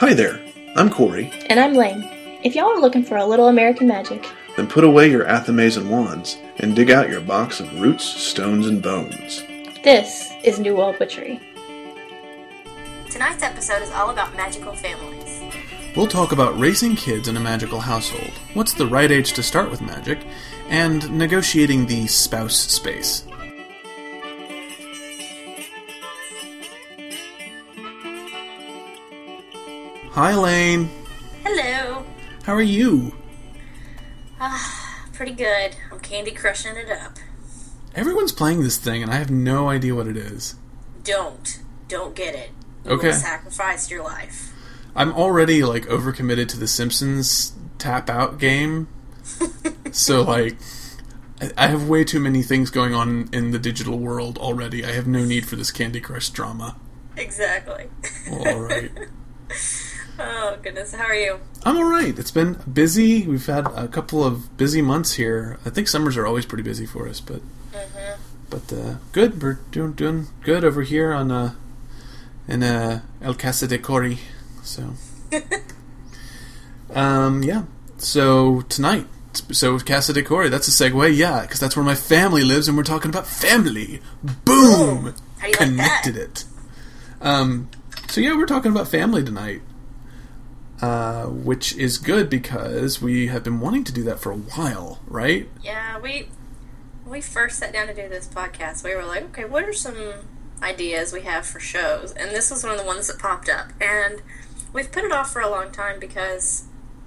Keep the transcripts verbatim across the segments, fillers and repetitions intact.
Hi there, I'm Corey. And I'm Lane. If y'all are looking for a little American magic, then put away your Athames and wands and dig out your box of roots, stones, and bones. This is New World Witchery. Tonight's episode is all about magical families. We'll talk about raising kids in a magical household, what's the right age to start with magic, and negotiating the spouse space. Hi, Lane. Hello. How are you? Ah, pretty good. I'm Candy Crushing it up. Everyone's playing this thing, and I have no idea what it is. Don't. Don't get it. You Okay. will sacrifice your life. I'm already, like, overcommitted to the Simpsons tap-out game. So, like, I- I have way too many things going on in the digital world already. I have no need for this Candy Crush drama. Exactly. Well, alright. Oh, goodness. How are you? I'm alright. It's been busy. We've had a couple of busy months here. I think summers are always pretty busy for us, but Mm-hmm. but uh, good. We're doing doing good over here on uh, in uh, El Casa de Cori. So, um, yeah. So tonight, so Casa de Cori. That's a segue, yeah, because that's where my family lives, and we're talking about family. Boom! How do you Connected like it. Um. So yeah, we're talking about family tonight. Uh, which is good because we have been wanting to do that for a while, right? Yeah, we when we first sat down to do this podcast, we were like, okay, what are some ideas we have for shows? And this was one of the ones that popped up. And we've put it off for a long time because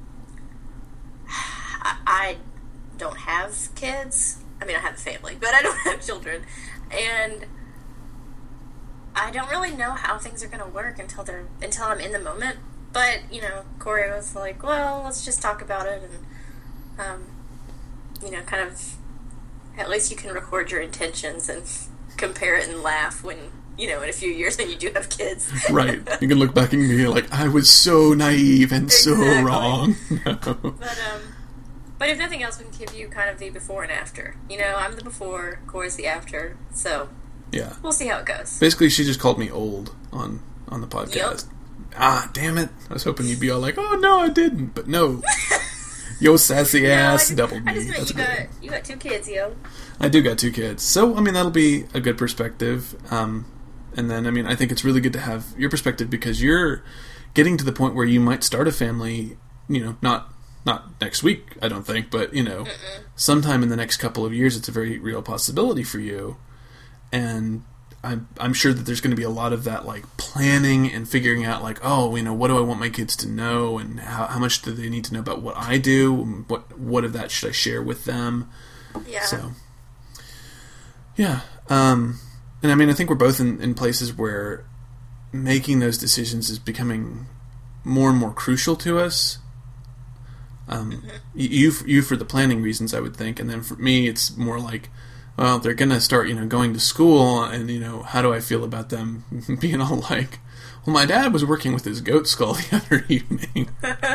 I, I don't have kids. I mean, I have a family, but I don't have children. And I don't really know how things are going to work until they're until I'm in the moment. But, you know, Corey was like, well, let's just talk about it and, um, you know, kind of, at least you can record your intentions and compare it and laugh when, you know, in a few years when you do have kids. Right. You can look back and be like, I was so naive and so Exactly. wrong. No. But, um, but if nothing else, we can give you kind of the before and after. You know, I'm the before, Corey's the after, so Yeah. we'll see how it goes. Basically, she just called me old on, on the podcast. Yup. Ah, damn it. I was hoping you'd be all like, oh, no, I didn't. But no. Yo, sassy No, I ass, just, double me. I just meant That's you good. got, you got two kids, yo. I do got two kids. So, I mean, that'll be a good perspective. Um, and then, I mean, I think it's really good to have your perspective because you're getting to the point where you might start a family, you know, not not next week, I don't think, but, you know, Mm-mm. sometime in the next couple of years, it's a very real possibility for you. And I'm, I'm sure that there's going to be a lot of that, like, planning and figuring out, like, oh, you know, what do I want my kids to know, and how, how much do they need to know about what I do, and what, what of that should I share with them? Yeah. So, yeah. Um, and I mean, I think we're both in, in places where making those decisions is becoming more and more crucial to us. Um, Mm-hmm. y- you, you for the planning reasons, I would think, and then for me, it's more like, well, they're going to start, you know, going to school, and, you know, how do I feel about them being all like, well, my dad was working with his goat skull the other evening.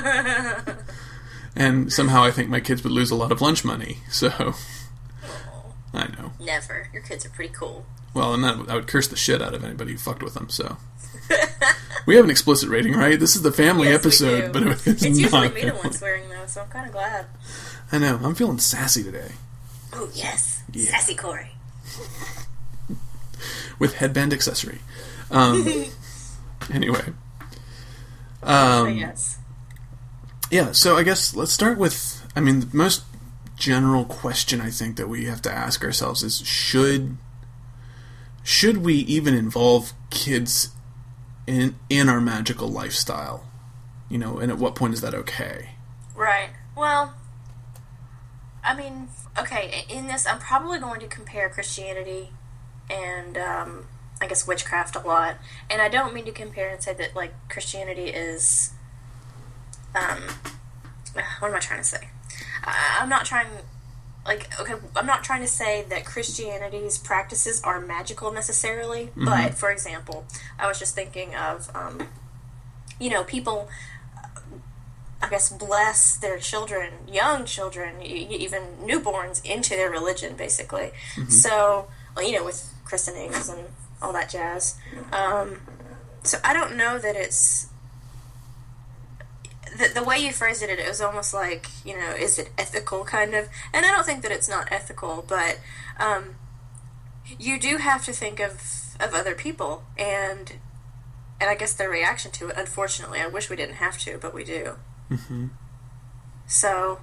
And somehow I think my kids would lose a lot of lunch money, so, Oh, I know. never. Your kids are pretty cool. Well, and that, I would curse the shit out of anybody who fucked with them, so. We have an explicit rating, right? This is the family Yes, we episode, do. but it's, It's not usually me the family. one swearing, though, so I'm kind of glad. I know, I'm feeling sassy today. Oh, yes. Yeah. Sassy Corey. With headband accessory. Um, anyway. Oh, Um, yes. Yeah, so I guess let's start with, I mean, the most general question I think that we have to ask ourselves is, should should we even involve kids in in our magical lifestyle? You know, and at what point is that okay? Right. Well, I mean, okay, in this, I'm probably going to compare Christianity and, um, I guess, witchcraft a lot. And I don't mean to compare and say that, like, Christianity is, um, what am I trying to say? I, I'm not trying, like, okay, I'm not trying to say that Christianity's practices are magical necessarily, Mm-hmm. but, for example, I was just thinking of, um, you know, people, I guess, bless their children, young children, e- even newborns, into their religion, basically. Mm-hmm. So, well, you know, with christenings and all that jazz. Um, so I don't know that it's the, the way you phrased it, it was almost like, you know, is it ethical, kind of? And I don't think that it's not ethical, but um, you do have to think of, of other people, and and I guess their reaction to it, unfortunately. I wish we didn't have to, but we do. Mm-hmm. So,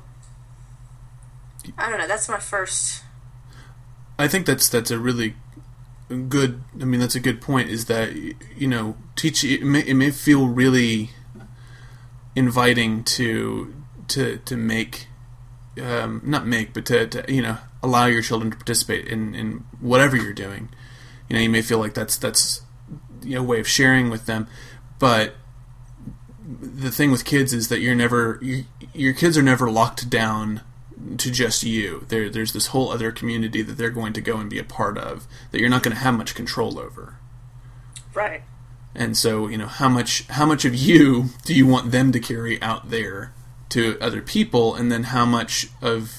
I don't know, that's my first... I think that's that's a really good, I mean, that's a good point, is that, you know, teach, it may, it may feel really inviting to to to make, um, not make, but to, to, you know, allow your children to participate in, in whatever you're doing. You know, you may feel like that's, that's you know, a way of sharing with them, but the thing with kids is that you're never, you, your kids are never locked down to just you. There, there's this whole other community that they're going to go and be a part of that you're not going to have much control over. Right. And so, you know, how much how much of you do you want them to carry out there to other people, and then how much of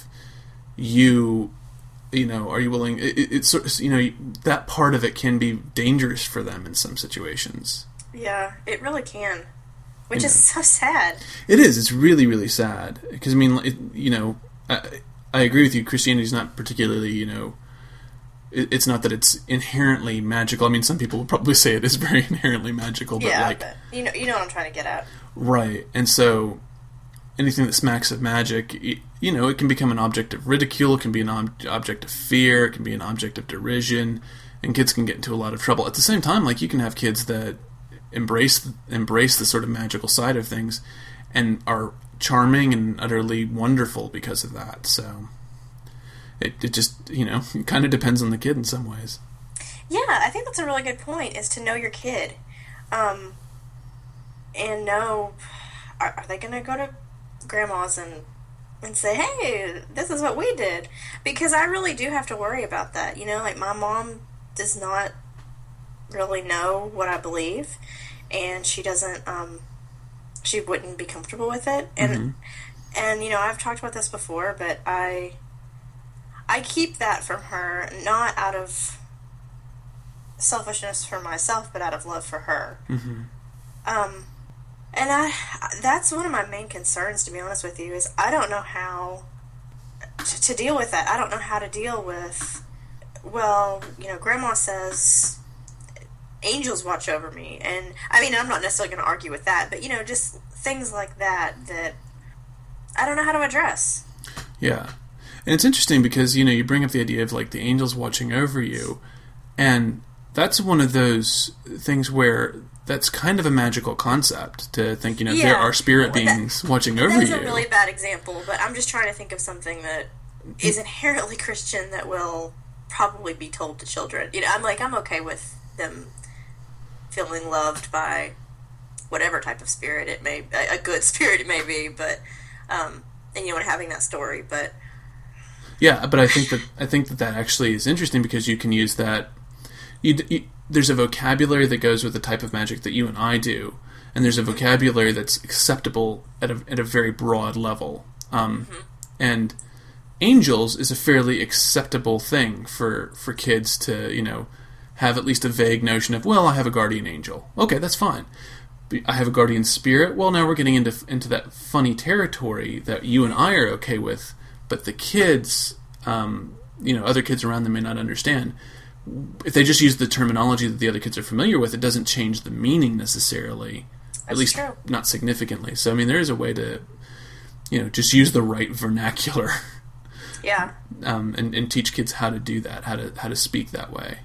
you, you know, are you willing? It, it's sort of, you know, that part of it can be dangerous for them in some situations. Yeah, it really can, which You is know. so sad. It is. It's really, really sad. Because, I mean, it, you know, I, I agree with you. Christianity's not particularly, you know, it, it's not that it's inherently magical. I mean, some people would probably say it is very inherently magical. But, Yeah, like, but you know, you know what I'm trying to get at. right. And so anything that smacks of magic, y- you know, it can become an object of ridicule. It can be an ob- object of fear. It can be an object of derision. And kids can get into a lot of trouble. At the same time, like, you can have kids that embrace embrace the sort of magical side of things and are charming and utterly wonderful because of that. So it, it just, you know, it kind of depends on the kid in some ways. Yeah, I think that's a really good point, is to know your kid. Um, and know, are, are they going to go to grandma's and, and say, hey, this is what we did? Because I really do have to worry about that. You know, like, my mom does not really know what I believe, and she doesn't, um, she wouldn't be comfortable with it. And, Mm-hmm. and, you know, I've talked about this before, but I, I keep that from her, not out of selfishness for myself, but out of love for her. Mm-hmm. Um, and I, that's one of my main concerns, to be honest with you, is I don't know how to, to deal with that. I don't know how to deal with, well, you know, Grandma says angels watch over me, and I mean, I'm not necessarily going to argue with that, but, you know, just things like that that I don't know how to address. Yeah. And it's interesting because, you know, you bring up the idea of, like, the angels watching over you, and that's one of those things where that's kind of a magical concept, to think, you know, Yeah. there are spirit Well, that- beings watching over That's you. a really bad example, but I'm just trying to think of something that is inherently Christian that will probably be told to children. You know, I'm like, I'm okay with them feeling loved by whatever type of spirit it may, a a good spirit it may be, but, um, and, you know, and having that story, but... Yeah, but I think that I think that that actually is interesting because you can use that. You, you, there's a vocabulary that goes with the type of magic that you and I do, and there's a vocabulary that's acceptable at a at a very broad level. Um, Mm-hmm. And angels is a fairly acceptable thing for for kids to, you know, have at least a vague notion of. Well, I have a guardian angel. Okay, that's fine. I have a guardian spirit. Well, now we're getting into into that funny territory that you and I are okay with. But the kids, um, you know, other kids around them may not understand. If they just use the terminology that the other kids are familiar with, it doesn't change the meaning necessarily, That's at least true. not significantly. So, I mean, there is a way to, you know, just use the right vernacular, Yeah, um, and, and teach kids how to do that, how to how to speak that way.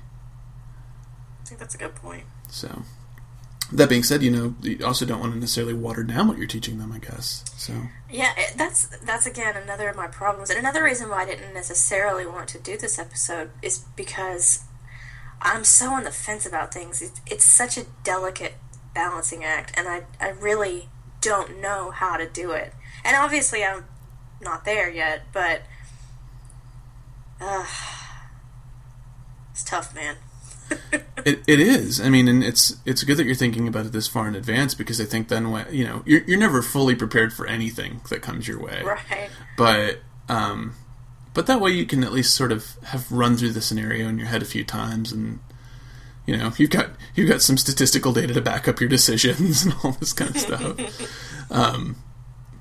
I think that's a good point. So, that being said, you know, you also don't want to necessarily water down what you're teaching them, I guess. So. Yeah, it, that's that's again another of my problems, and another reason why I didn't necessarily want to do this episode is because I'm so on the fence about things. It, it's such a delicate balancing act, and I I really don't know how to do it. And obviously, I'm not there yet, but uh, it's tough, man. It it is. I mean, and it's it's good that you're thinking about it this far in advance, because I think then when, you know, you're you're never fully prepared for anything that comes your way. Right. But um, but that way you can at least sort of have run through the scenario in your head a few times, and you know, you've got you've got some statistical data to back up your decisions and all this kind of stuff. um,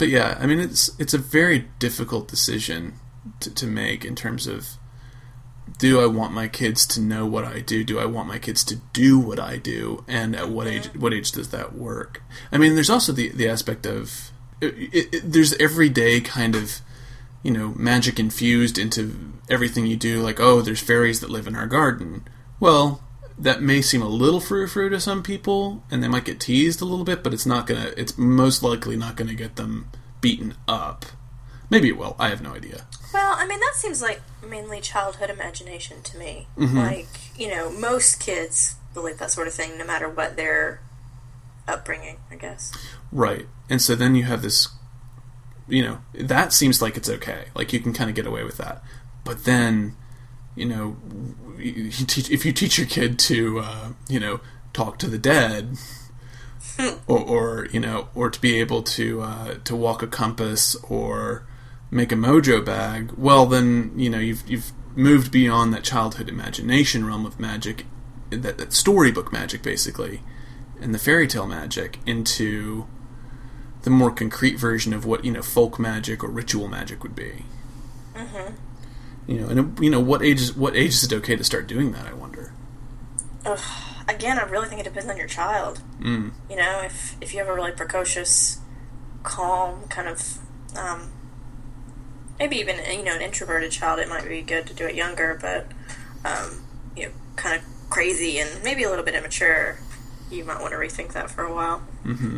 but yeah, I mean, it's it's a very difficult decision to, to make in terms of, do I want my kids to know what I do? Do I want my kids to do what I do? And at what age? What age does that work? I mean, there's also the the aspect of it, it, it, there's everyday kind of, you know, magic infused into everything you do. Like, oh, there's fairies that live in our garden. Well, that may seem a little frou-frou to some people, and they might get teased a little bit, but it's not gonna. It's most likely not gonna get them beaten up. Maybe it will. I have no idea. Well, I mean, that seems like mainly childhood imagination to me. Mm-hmm. Like, you know, most kids believe that sort of thing, no matter what their upbringing, I guess. Right. And so then you have this, you know, that seems like it's okay. Like, you can kind of get away with that. But then, you know, you teach, if you teach your kid to, uh, you know, talk to the dead, or, or, you know, or to be able to uh, to walk a compass, or make a mojo bag, well, then, you know, you've you've moved beyond that childhood imagination realm of magic, that, that storybook magic, basically, and the fairy tale magic, into the more concrete version of what, you know, folk magic or ritual magic would be. Mm-hmm. You know, and you know, what age is what age is it okay to start doing that? I wonder. Ugh. Again, I really think it depends on your child. Mm. You know, if if you have a really precocious, calm kind of, um, maybe even, you know, an introverted child, it might be good to do it younger. But um, you know, kind of crazy and maybe a little bit immature, you might want to rethink that for a while. Mm-hmm.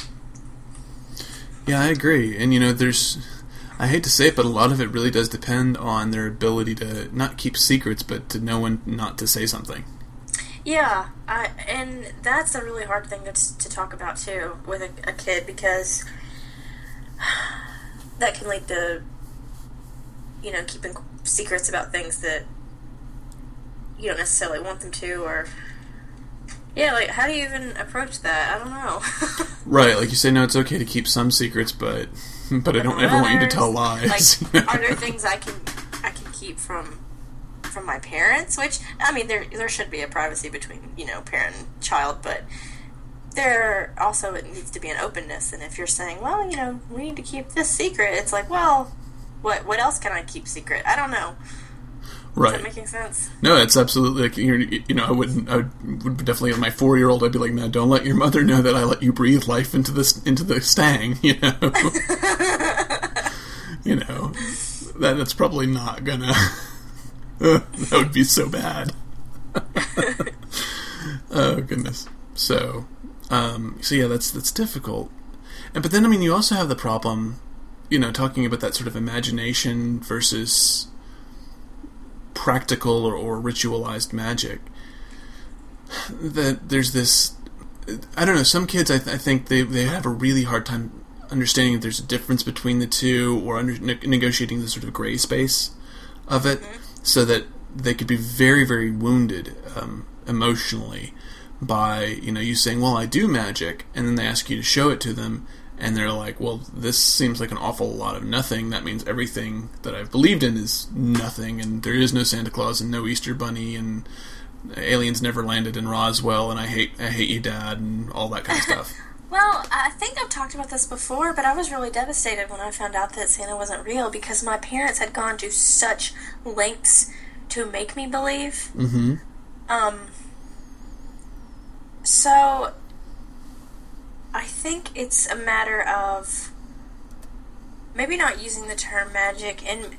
Yeah, I agree. And you know, there's. I hate to say it, but a lot of it really does depend on their ability to not keep secrets, but to know when not to say something. Yeah, I, and that's a really hard thing to, to talk about, too, with a, a kid, because that can lead to, you know, keeping secrets about things that you don't necessarily want them to, or, yeah, like, how do you even approach that? I don't know. Right, like you say, no, it's okay to keep some secrets, but but I don't ever want you to tell lies. Like, are there things I can I can keep from from my parents? Which, I mean, there there should be a privacy between, you know, parent and child, but there also it needs to be an openness. And if you're saying, well, you know, we need to keep this secret, it's like, well, what what else can I keep secret? I don't know. Right. Is that making sense? No, it's absolutely, like, you're, you know, I wouldn't, I would, would definitely, with my four-year-old, I'd be like, no, don't let your mother know that I let you breathe life into this, into the stang, you know? You know, that, that's probably not gonna, that would be so bad. Oh, goodness. So, um, so yeah, that's, that's difficult. And, but then, I mean, you also have the problem, you know, talking about that sort of imagination versus practical or, or ritualized magic, that there's this, I don't know, some kids I, th- I think they, they have a really hard time understanding that there's a difference between the two, or under, ne- negotiating the sort of gray space of it, mm-hmm. so that they could be very, very wounded um, emotionally by, you know, you saying, well, I do magic, and then they ask you to show it to them, and they're like, well, this seems like an awful lot of nothing. That means everything that I've believed in is nothing, and there is no Santa Claus and no Easter Bunny, and aliens never landed in Roswell, and I hate I hate you, Dad, and all that kind of stuff. Well, I think I've talked about this before, but I was really devastated when I found out that Santa wasn't real, because my parents had gone to such lengths to make me believe. Mm-hmm. Um. So I think it's a matter of maybe not using the term magic and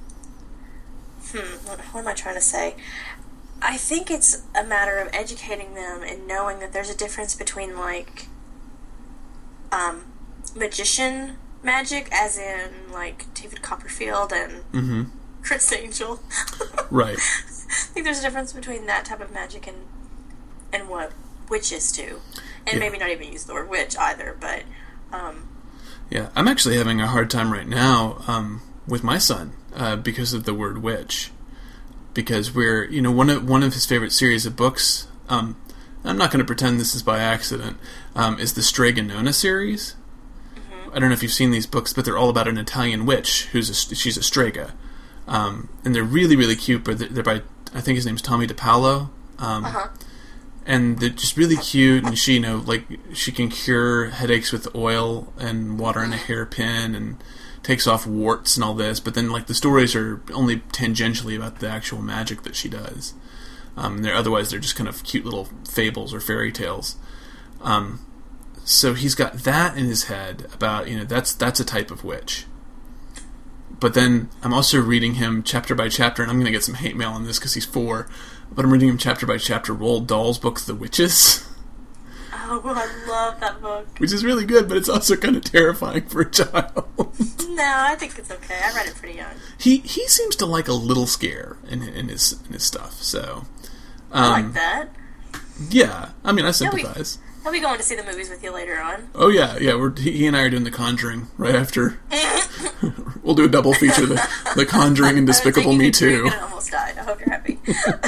hmm, what, what am I trying to say? I think it's a matter of educating them and knowing that there's a difference between, like, um, magician magic, as in, like, David Copperfield and mm-hmm. Criss Angel. Right. I think there's a difference between that type of magic and and what witches do. And yeah. maybe not even use the word witch either, but um, yeah, I'm actually having a hard time right now um, with my son uh, because of the word witch. Because we're, you know, one of one of his favorite series of books, um, I'm not going to pretend this is by accident, um, is the Strega Nona series. Mm-hmm. I don't know if you've seen these books, but they're all about an Italian witch who's a, she's a strega. Um, and they're really, really cute, but they're, they're by, I think his name's Tommy DePaolo. Um, uh-huh. and they're just really cute. And she, you know, like she can cure headaches with oil and water and a hairpin, and takes off warts and all this. But then, like, the stories are only tangentially about the actual magic that she does. Um, they're otherwise they're just kind of cute little fables or fairy tales. Um, so he's got that in his head about, you know, that's that's a type of witch. But then I'm also reading him chapter by chapter, and I'm going to get some hate mail on this because he's four. But I'm reading him chapter by chapter Roald Dahl's book, The Witches. Oh, I love that book. Which is really good, but it's also kind of terrifying for a child. No, I think it's okay. I read it pretty young. He he seems to like a little scare in in his in his stuff. So um, I like that. Yeah, I mean, I He'll be, sympathize. he'll be going to see the movies with you later on. Oh yeah, yeah. We're he, he and I are doing The Conjuring right after. We'll do a double feature: the The Conjuring and Despicable Me Too. You're gonna almost died. I hope you're happy.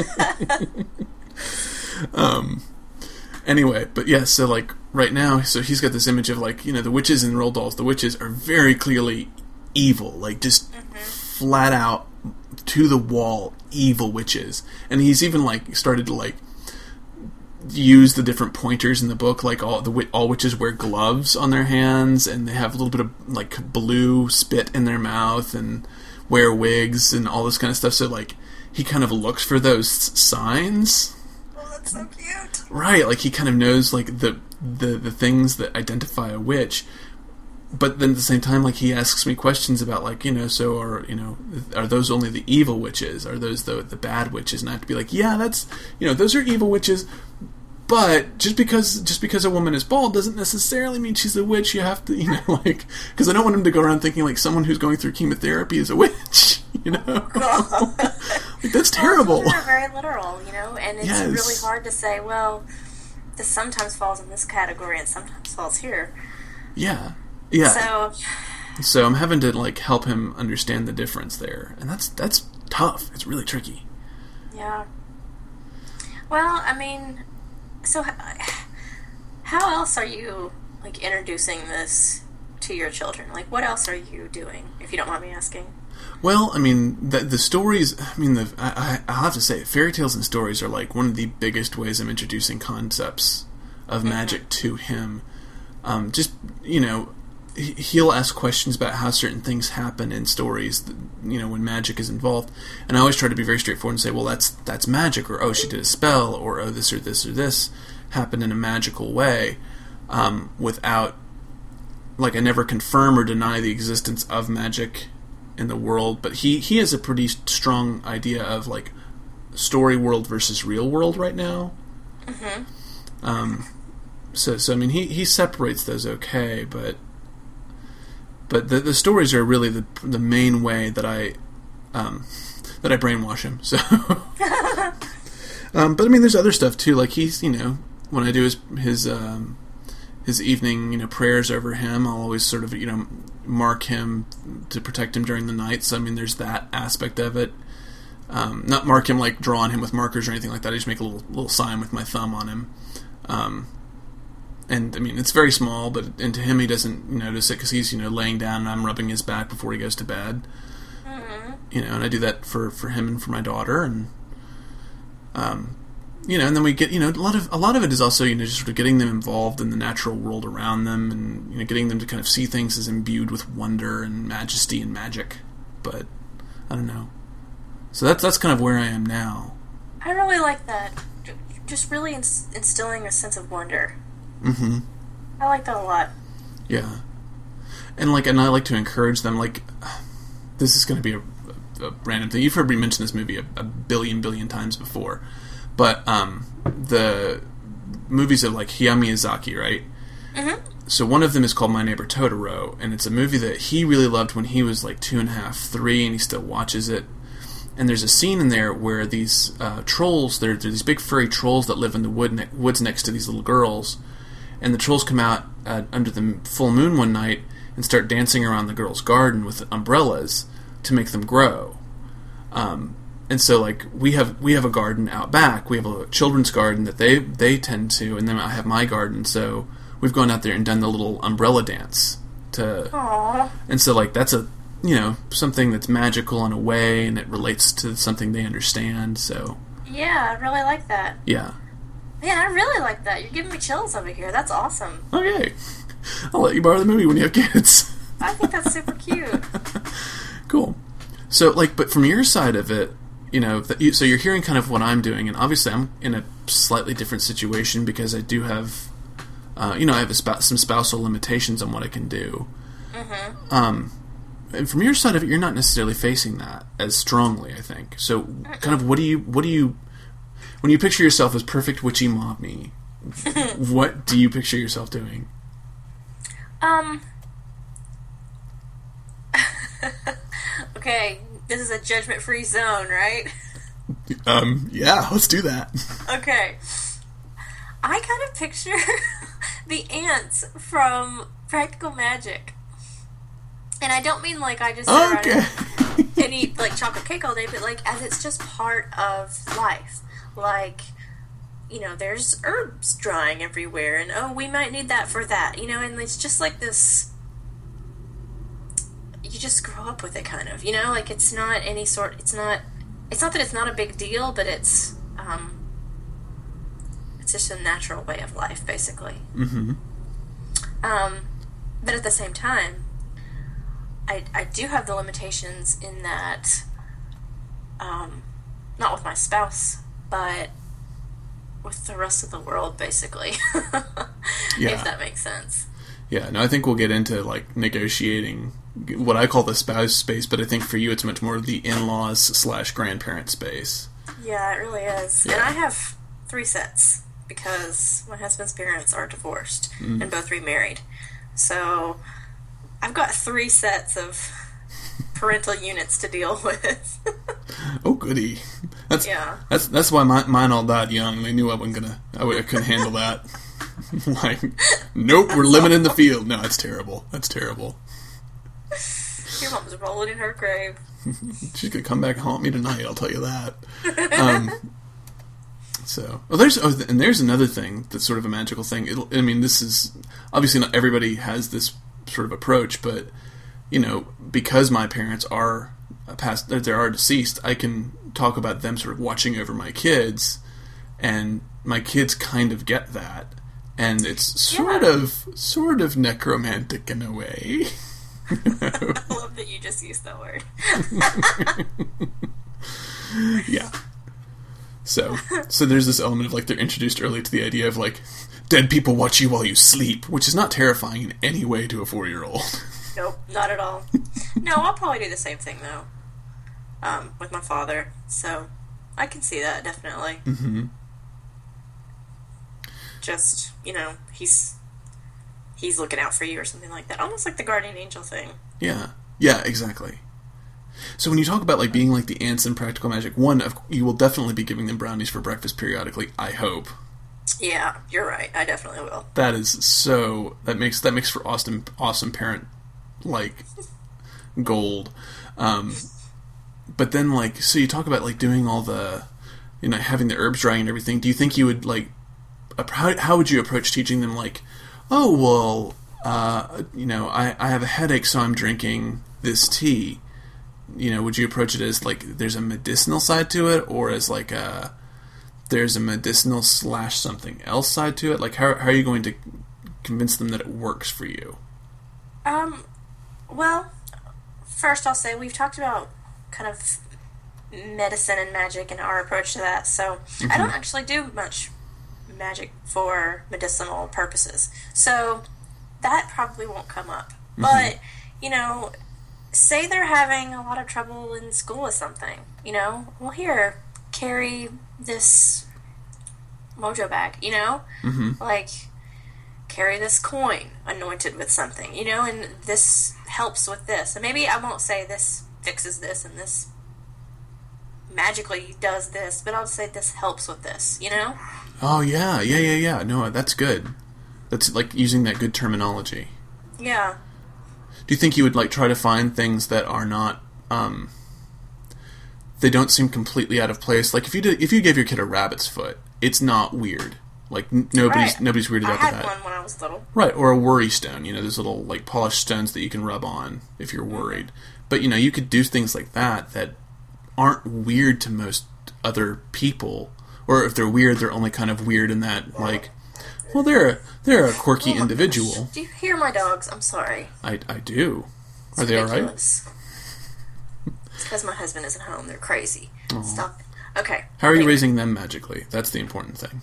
um. Anyway, but yeah, so like right now, so he's got this image of like, you know, the witches in Roald Dahl's. The witches are very clearly evil, like just mm-hmm. flat out to the wall evil witches. And he's even like started to like use the different pointers in the book, like all the all witches wear gloves on their hands, and they have a little bit of like blue spit in their mouth, and wear wigs and all this kind of stuff. So like he kind of looks for those signs. Oh, that's so cute. Right, like he kind of knows like the, the the things that identify a witch, but then at the same time, like he asks me questions about like, you know, so are you know are those only the evil witches? Are those the the bad witches? And I have to be like, yeah, that's, you know, those are evil witches, but just because just because a woman is bald doesn't necessarily mean she's a witch. You have to, you know, like, because I don't want him to go around thinking like someone who's going through chemotherapy is a witch. You know, like that's terrible. Well, they're very literal, you know, and it's yes. really hard to say, well, this sometimes falls in this category and sometimes falls here. Yeah, yeah. So, so I'm having to like help him understand the difference there, and that's that's tough. It's really tricky. Yeah. Well, I mean, so how else are you like introducing this to your children? Like, what else are you doing, if you don't mind me asking? Well, I mean, the, the stories, I mean, the, I, I'll have to say, fairy tales and stories are like one of the biggest ways I'm introducing concepts of mm-hmm. magic to him. Um, just, you know, he'll ask questions about how certain things happen in stories, that, you know, when magic is involved. And I always try to be very straightforward and say, well, that's that's magic, or, oh, she did a spell, or, oh, this or this or this happened in a magical way, um, without, like, I never confirm or deny the existence of magic in the world, but he, he has a pretty strong idea of like story world versus real world right now. Mm-hmm. Um, so so I mean he, he separates those okay, but but the the stories are really the the main way that I um, that I brainwash him. So, um, but I mean there's other stuff too. Like he's, you know, when I do his his um, his evening, you know, prayers over him, I'll always sort of, you know, mark him to protect him during the night. So I mean there's that aspect of it. Um, not mark him like drawing him with markers or anything like that. I just make a little little sign with my thumb on him. Um, and I mean it's very small, but and to him he doesn't notice it because he's, you know, laying down and I'm rubbing his back before he goes to bed. Mm-hmm. You know, and I do that for, for him and for my daughter, and um, you know, and then we get, you know, a lot of a lot of it is also, you know, just sort of getting them involved in the natural world around them, and, you know, getting them to kind of see things as imbued with wonder and majesty and magic. But I don't know. So that's that's kind of where I am now. I really like that. Just really ins- instilling a sense of wonder. Mm-hmm. I like that a lot. Yeah, and like, and I like to encourage them. Like, this is going to be a, a, a random thing. You've heard me mention this movie a, a billion billion times before. But um, the movies of like Hayao Miyazaki, right? Mm-hmm. So one of them is called My Neighbor Totoro, and it's a movie that he really loved when he was like two and a half, three, and he still watches it. And there's a scene in there where these uh, trolls, they're, they're these big furry trolls that live in the wood ne- woods next to these little girls, and the trolls come out uh, under the full moon one night and start dancing around the girls' garden with umbrellas to make them grow. Um, And so, like, we have we have a garden out back. We have a children's garden that they, they tend to, and then I have my garden. So we've gone out there and done the little umbrella dance to. Aww. And so, like, that's a, you know, something that's magical in a way, and it relates to something they understand. So yeah, I really like that. Yeah. Man, I really like that. You're giving me chills over here. That's awesome. Okay. I'll let you borrow the movie when you have kids. I think that's super cute. Cool. So, like, but from your side of it, you know, that you, so you're hearing kind of what I'm doing, and obviously I'm in a slightly different situation because I do have, uh, you know, I have a sp- some spousal limitations on what I can do. Mm-hmm. Um, and from your side of it, you're not necessarily facing that as strongly, I think. So, mm-hmm. kind of, what do you, what do you, when you picture yourself as perfect witchy mommy, what do you picture yourself doing? Um. Okay, this is a judgment-free zone, right? Um, yeah, let's do that. Okay. I kind of picture the ants from Practical Magic. And I don't mean like I just sit okay. around and, and eat like chocolate cake all day, but like as it's just part of life. Like, you know, there's herbs drying everywhere, and oh, we might need that for that, you know, and it's just like this, you just grow up with it kind of, you know, like it's not any sort, it's not, it's not that it's not a big deal, but it's, um, it's just a natural way of life, basically. Mm-hmm. Um, but at the same time, I, I do have the limitations in that, um, not with my spouse, but with the rest of the world, basically. Yeah. If that makes sense. Yeah, no, I think we'll get into, like, negotiating what I call the spouse space, but I think for you it's much more the in-laws slash grandparent space. Yeah, it really is. Yeah. And I have three sets, because my husband's parents are divorced mm. and both remarried. So I've got three sets of parental units to deal with. Oh, goody. That's, yeah. That's that's why my, mine all died young. They knew I wasn't gonna. I, I couldn't handle that. Like, nope, we're living in the field. No, that's terrible. That's terrible. Your mom's rolling in her grave. She's gonna come back and haunt me tonight. I'll tell you that. Um, so, well, there's oh, and there's another thing that's sort of a magical thing. It'll, I mean, this is obviously not everybody has this sort of approach, but you know, because my parents are past, they are deceased, I can talk about them sort of watching over my kids, and my kids kind of get that, and it's sort yeah. of sort of necromantic in a way. I love that you just used that word. Yeah. So, so there's this element of like they're introduced early to the idea of like dead people watch you while you sleep, which is not terrifying in any way to a four-year-old. Nope, not at all. No, I'll probably do the same thing though, um, with my father. So I can see that definitely. Mm-hmm. Just, you know, he's he's looking out for you or something like that, almost like the guardian angel thing. Yeah, yeah, exactly. So when you talk about like being like the ants in Practical Magic, one, of, you will definitely be giving them brownies for breakfast periodically, I hope. Yeah, you're right. I definitely will. That is so that makes that makes for awesome awesome parent like gold. Um, but then like so you talk about like doing all the, you know, having the herbs drying and everything. Do you think you would like how, how would you approach teaching them like, oh well, uh, you know, I, I have a headache, so I'm drinking this tea. You know, would you approach it as like there's a medicinal side to it, or as like a there's a medicinal slash something else side to it? Like how how are you going to convince them that it works for you? Um, well, first I'll say we've talked about kind of medicine and magic and our approach to that. So mm-hmm. I don't actually do much magic for medicinal purposes. So that probably won't come up. Mm-hmm. But, you know, say they're having a lot of trouble in school with something, you know, well, here, carry this mojo bag, you know? Mm-hmm. Like, carry this coin anointed with something, you know, and this helps with this. And maybe I won't say this fixes this and this magically does this, but I'll say this helps with this, you know? Oh, yeah, yeah, yeah, yeah. No, that's good. That's, like, using that good terminology. Yeah. Do you think you would, like, try to find things that are not, um... they don't seem completely out of place? Like, if you did, if you gave your kid a rabbit's foot, it's not weird. Like, n- nobody's right. nobody's weirded I out by had that. one when I was little. Right, or a worry stone. You know, there's little, like, polished stones that you can rub on if you're worried. Mm-hmm. But, you know, you could do things like that that aren't weird to most other people, or if they're weird, they're only kind of weird in that, like, well, they're a, they're a quirky oh individual. Gosh. Do you hear my dogs? I'm sorry. I, I do. It's Are they ridiculous. All right? It's because my husband isn't home. They're crazy. Aww. Stop it. Okay. How are you raising them magically? That's the important thing.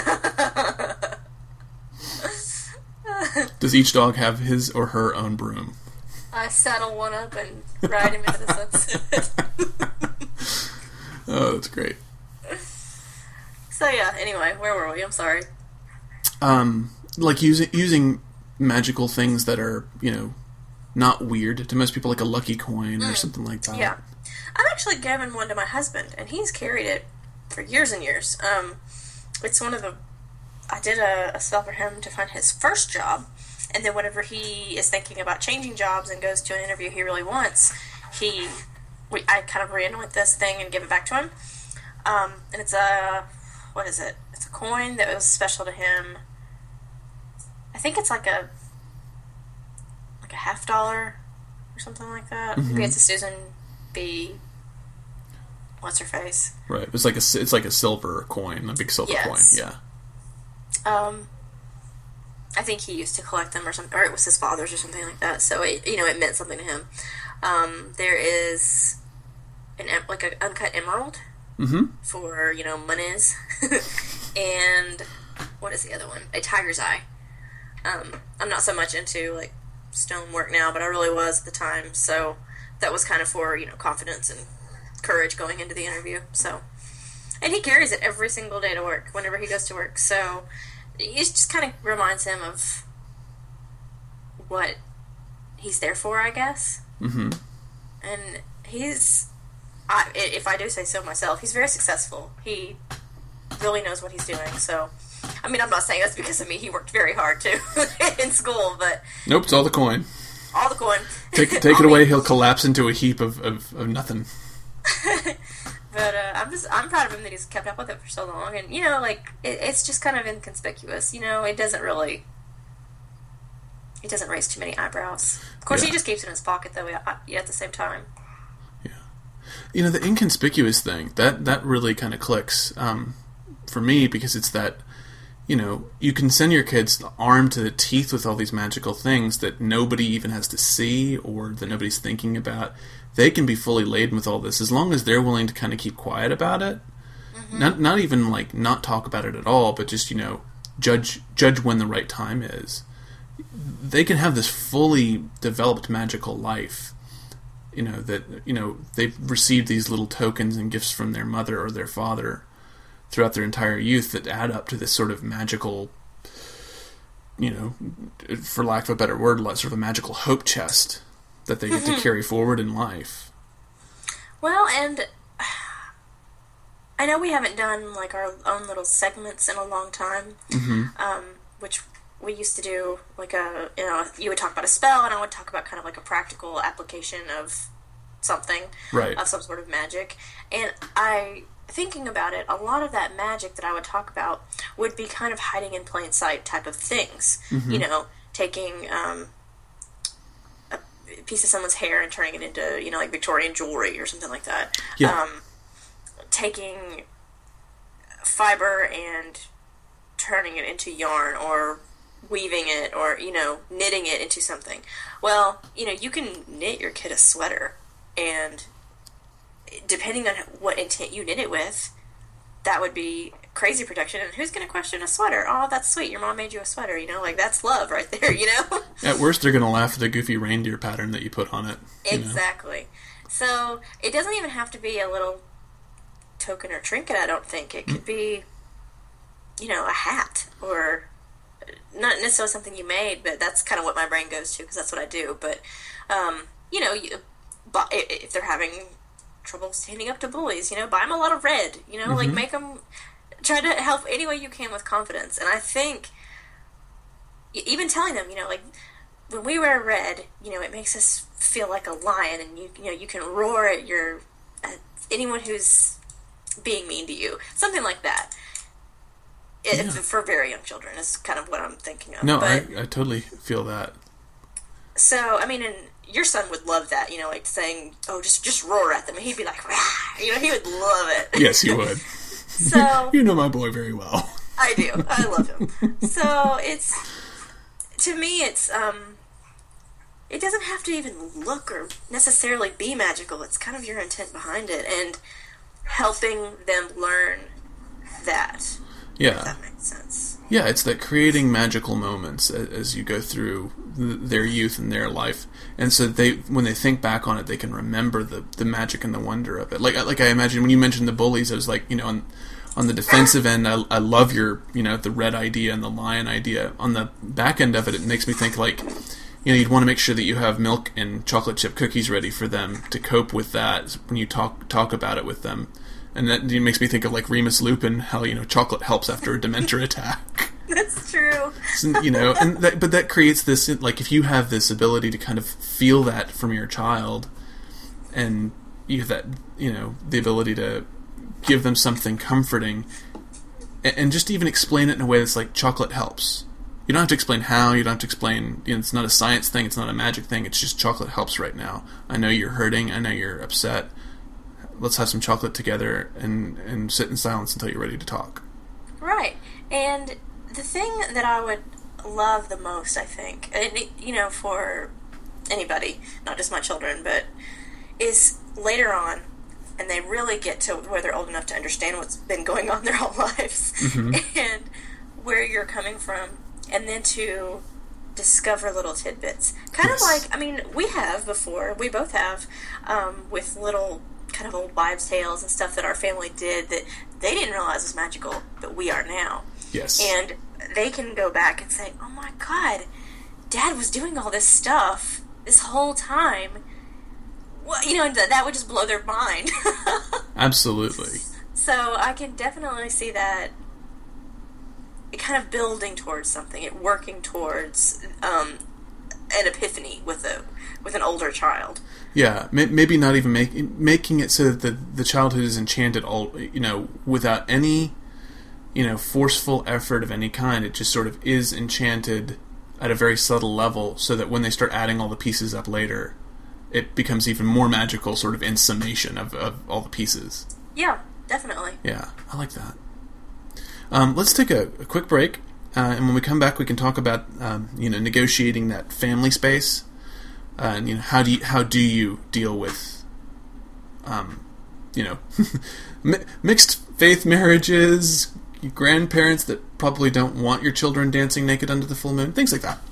Does each dog have his or her own broom? I saddle one up and ride him into the sunset. Oh, that's great. So yeah, anyway, where were we? I'm sorry. Um, like using using magical things that are, you know, not weird to most people, like a lucky coin or mm. something like that. Yeah. I've actually given one to my husband, and he's carried it for years and years. Um, it's one of the... I did a, a spell for him to find his first job, and then whenever he is thinking about changing jobs and goes to an interview he really wants, he... We, I kind of re-anoint this thing and give it back to him. Um, and it's a... What is it? It's a coin that was special to him. I think it's like a... like a half dollar or something like that. Mm-hmm. Maybe it's a Susan B... What's her face? Right. It's like a, it's like a silver coin, a big silver yes. coin, yeah. Um, I think he used to collect them or something, or it was his father's or something like that. So it, you know, it meant something to him. Um, there is an like an uncut emerald mm-hmm. for you know monies, and what is the other one? A tiger's eye. Um, I'm not so much into like stonework now, but I really was at the time. So that was kind of for you know confidence and courage going into the interview. So, and he carries it every single day to work whenever he goes to work. So. It just kind of reminds him of what he's there for, I guess. Mm-hmm. And he's, I, if I do say so myself, he's very successful. He really knows what he's doing. So, I mean, I'm not saying that's because of me. He worked very hard, too, in school, but... Nope, it's all the coin. All the coin. Take, take it away, he'll collapse into a heap of, of, of nothing. But uh, I'm just I'm proud of him that he's kept up with it for so long, and you know, like it, it's just kind of inconspicuous. You know, it doesn't really, it doesn't raise too many eyebrows. Of course, yeah. He just keeps it in his pocket though. Yeah, at the same time. Yeah, you know, the inconspicuous thing that that really kind of clicks um, for me because it's that. You know, you can send your kids armed to the teeth with all these magical things that nobody even has to see or that nobody's thinking about. They can be fully laden with all this as long as they're willing to kind of keep quiet about it. Mm-hmm. Not not even like not talk about it at all, but just, you know, judge judge when the right time is. They can have this fully developed magical life. You know, that, you know, they've received these little tokens and gifts from their mother or their father throughout their entire youth that add up to this sort of magical, you know, for lack of a better word, sort of a magical hope chest that they get mm-hmm. to carry forward in life. Well, and I know we haven't done like our own little segments in a long time, mm-hmm. um, which we used to do like a, you know, you would talk about a spell and I would talk about kind of like a practical application of something, right. of some sort of magic. And I... thinking about it, a lot of that magic that I would talk about would be kind of hiding in plain sight type of things. Mm-hmm. You know, taking um, a piece of someone's hair and turning it into, you know, like Victorian jewelry or something like that. Yeah. Um, taking fiber and turning it into yarn or weaving it or, you know, knitting it into something. Well, you know, you can knit your kid a sweater and... depending on what intent you knit it with, that would be crazy protection. And who's going to question a sweater? Oh, that's sweet. Your mom made you a sweater. You know, like that's love right there. You know. At worst, they're going to laugh at the goofy reindeer pattern that you put on it. Exactly. Know? So it doesn't even have to be a little token or trinket. I don't think it could be, you know, a hat or not necessarily something you made, but that's kind of what my brain goes to because that's what I do. But um, you know, you, if they're having trouble standing up to bullies, you know, buy them a lot of red, you know, mm-hmm. like make them, try to help any way you can with confidence. And I think even telling them, you know, like when we wear red, you know, it makes us feel like a lion and you, you know, you can roar at your, at anyone who's being mean to you, something like that. It, yeah. For very young children is kind of what I'm thinking of. No, but, I, I totally feel that. So, I mean, and your son would love that, you know, like saying, oh, just just roar at them. And he'd be like, rah! You know, he would love it. Yes, he would. So you know my boy very well. I do. I love him. So it's, to me, it's, um, it doesn't have to even look or necessarily be magical. It's kind of your intent behind it and helping them learn that. Yeah. If that makes sense. Yeah, it's that creating magical moments as you go through their youth and their life, and so they, when they think back on it, they can remember the, the magic and the wonder of it. Like like I imagine when you mentioned the bullies, I was like, you know, on on the defensive end, I, I love your, you know, the red idea and the lion idea. On the back end of it, it makes me think like, you know, you'd want to make sure that you have milk and chocolate chip cookies ready for them to cope with that when you talk talk about it with them. And that makes me think of, like, Remus Lupin, how, you know, chocolate helps after a Dementor attack. That's true. So, you know, and that, but that creates this, like, if you have this ability to kind of feel that from your child, and you have that, you know, the ability to give them something comforting, and, and just even explain it in a way that's like, chocolate helps. You don't have to explain how, you don't have to explain, you know, it's not a science thing, it's not a magic thing, it's just chocolate helps right now. I know you're hurting, I know you're upset. Let's have some chocolate together and, and sit in silence until you're ready to talk. Right. And the thing that I would love the most, I think, and it, you know, for anybody, not just my children, but is later on, and they really get to where they're old enough to understand what's been going on their whole lives, mm-hmm. and where you're coming from, and then to discover little tidbits. Kind yes. of like, I mean, we have before, we both have, um, with little kind of old wives' tales and stuff that our family did that they didn't realize was magical, but we are now. Yes. And they can go back and say, oh my God, Dad was doing all this stuff this whole time. Well, you know, that would just blow their mind. Absolutely. So I can definitely see that it kind of building towards something, it working towards um, an epiphany with a with an older child. Yeah, maybe not even making making it so that the the childhood is enchanted all, you know, without any, you know, forceful effort of any kind. It just sort of is enchanted at a very subtle level, so that when they start adding all the pieces up later, it becomes even more magical, sort of in summation of, of all the pieces. Yeah, definitely. Yeah, I like that. Um, let's take a, a quick break, uh, and when we come back, we can talk about um, you know, negotiating that family space. Uh, and you know, how do you, how do you deal with, um, you know, mi- mixed faith marriages, grandparents that probably don't want your children dancing naked under the full moon, things like that.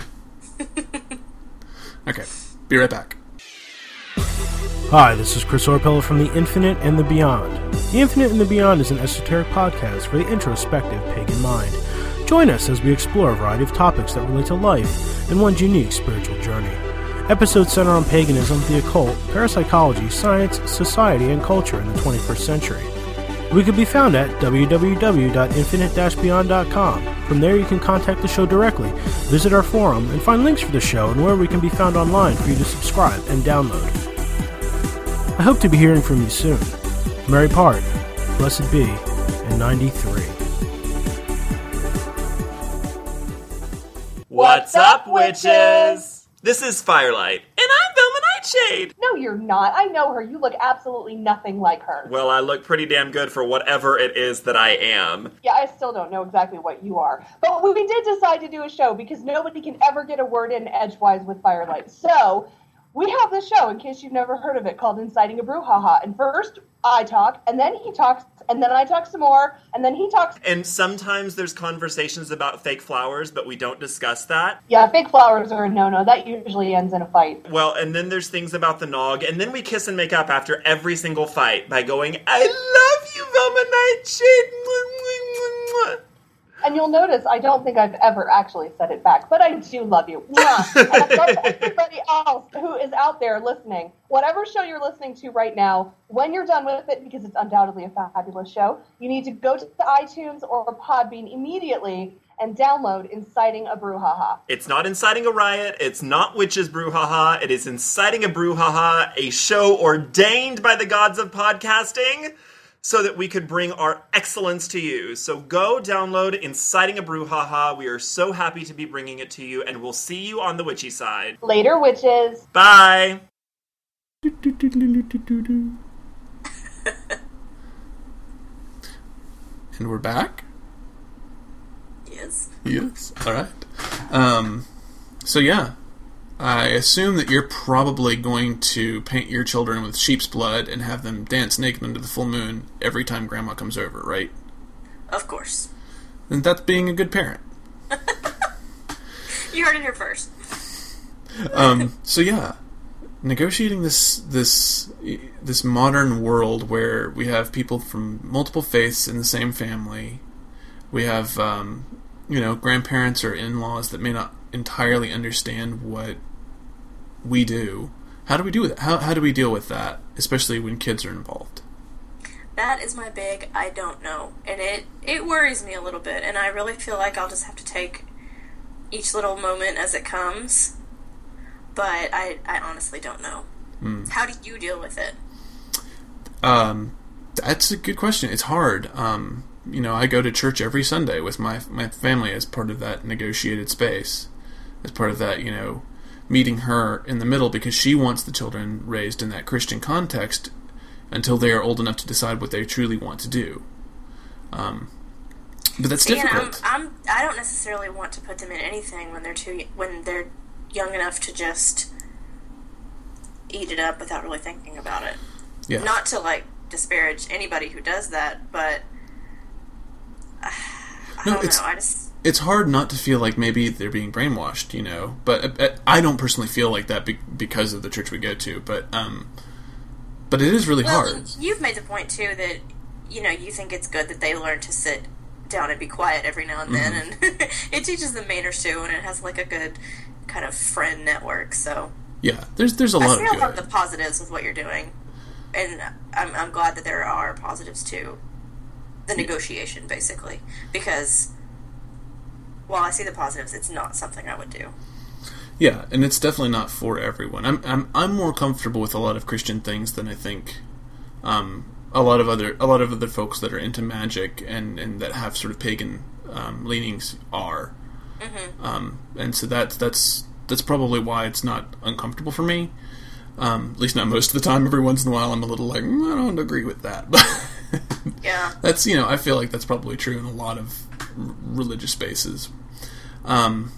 Okay, be right back. Hi, this is Chris Orpella from The Infinite and the Beyond. The Infinite and the Beyond is an esoteric podcast for the introspective pagan mind. Join us as we explore a variety of topics that relate to life and one's unique spiritual journey. Episodes center on paganism, the occult, parapsychology, science, society, and culture in the twenty-first century. We could be found at w w w dot infinite dash beyond dot com. From there you can contact the show directly, visit our forum, and find links for the show and where we can be found online for you to subscribe and download. I hope to be hearing from you soon. Mary Part, Blessed Be, and ninety-three. What's up, witches? This is Firelight, and I'm Velma Nightshade! No, you're not. I know her. You look absolutely nothing like her. Well, I look pretty damn good for whatever it is that I am. Yeah, I still don't know exactly what you are. But we did decide to do a show because nobody can ever get a word in edgewise with Firelight. So, we have this show, in case you've never heard of it, called Inciting a Brouhaha. And first, I talk, and then he talks, and then I talk some more, and then he talks. And sometimes there's conversations about fake flowers, but we don't discuss that. Yeah, fake flowers are a no-no. That usually ends in a fight. Well, and then there's things about the Nog, and then we kiss and make up after every single fight by going, I love you, Velma Nightshade! Mwah, mwah, mwah. And you'll notice I don't think I've ever actually said it back, but I do love you. Mwah. And I love everybody else who is out there listening. Whatever show you're listening to right now, when you're done with it, because it's undoubtedly a fabulous show, you need to go to iTunes or Podbean immediately and download Inciting a Brouhaha. It's not Inciting a Riot, it's not Witches Brouhaha, it is Inciting a Brouhaha, a show ordained by the gods of podcasting, so that we could bring our excellence to you. So go download Inciting a Brouhaha. We are so happy to be bringing it to you, and we'll see you on the witchy side. Later, witches. Bye. And we're back? Yes. Yes. All right. Um, so, yeah. I assume that you're probably going to paint your children with sheep's blood and have them dance naked under the full moon every time Grandma comes over, right? Of course. And that's being a good parent. You heard it here first. um, so, yeah. Negotiating this this this modern world where we have people from multiple faiths in the same family, we have um, you know grandparents or in-laws that may not entirely understand what we do. How do we do it? How how do we deal with that, especially when kids are involved? That is my big I don't know, and it it worries me a little bit, and I really feel like I'll just have to take each little moment as it comes. But I, I honestly don't know. Mm. How do you deal with it? Um, that's a good question. It's hard. Um, you know, I go to church every Sunday with my my family as part of that negotiated space, as part of that, you know, meeting her in the middle because she wants the children raised in that Christian context until they are old enough to decide what they truly want to do. Um, but that's See, difficult. I'm, I'm, I don't necessarily want to put them in anything when they're too when they're young enough to just eat it up without really thinking about it. Yeah. Not to, like, disparage anybody who does that, but uh, I no, don't it's, know. I just it's hard not to feel like maybe they're being brainwashed, you know. But uh, I don't personally feel like that be- because of the church we go to. But um, but it is really well, hard. You've made the point too that you know you think it's good that they learn to sit down and be quiet every now and then, mm-hmm. and it teaches them manners too, and it has like a good kind of friend network. So yeah, there's there's a lot I of see a good. lot of the positives with what you're doing, and I'm I'm glad that there are positives to the negotiation, basically, because while I see the positives, it's not something I would do. Yeah, and it's definitely not for everyone. I'm I'm I'm more comfortable with a lot of Christian things than I think um, a lot of other a lot of other folks that are into magic and, and that have sort of pagan um, leanings are. Mm-hmm. Um, and so that's that's that's probably why it's not uncomfortable for me. Um, at least not most of the time. Every once in a while, I'm a little like mm, I don't agree with that. But yeah, that's you know I feel like that's probably true in a lot of r- religious spaces. Um,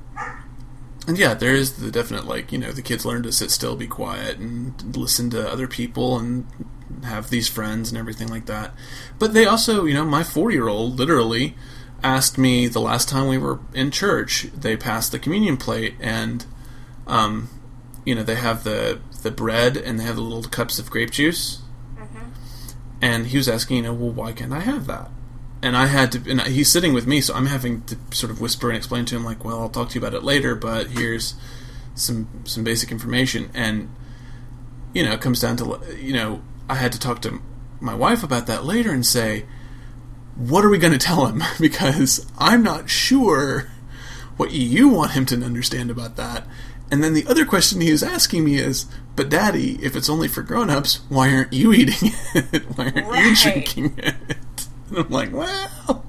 and yeah, there is the definite like you know the kids learn to sit still, be quiet, and listen to other people, and have these friends and everything like that. But they also, you know, my four-year-old literally asked me the last time we were in church, they passed the communion plate and, um, you know, they have the the bread and they have the little cups of grape juice. Mm-hmm. And he was asking, you know, well, why can't I have that? And I had to, and he's sitting with me, so I'm having to sort of whisper and explain to him, like, well, I'll talk to you about it later, but here's some some basic information. And, you know, it comes down to, you know, I had to talk to my wife about that later and say, what are we going to tell him? Because I'm not sure what you want him to understand about that. And then the other question he was asking me is, but Daddy, if it's only for grown-ups, why aren't you eating it? Why aren't right. you drinking it? And I'm like, well...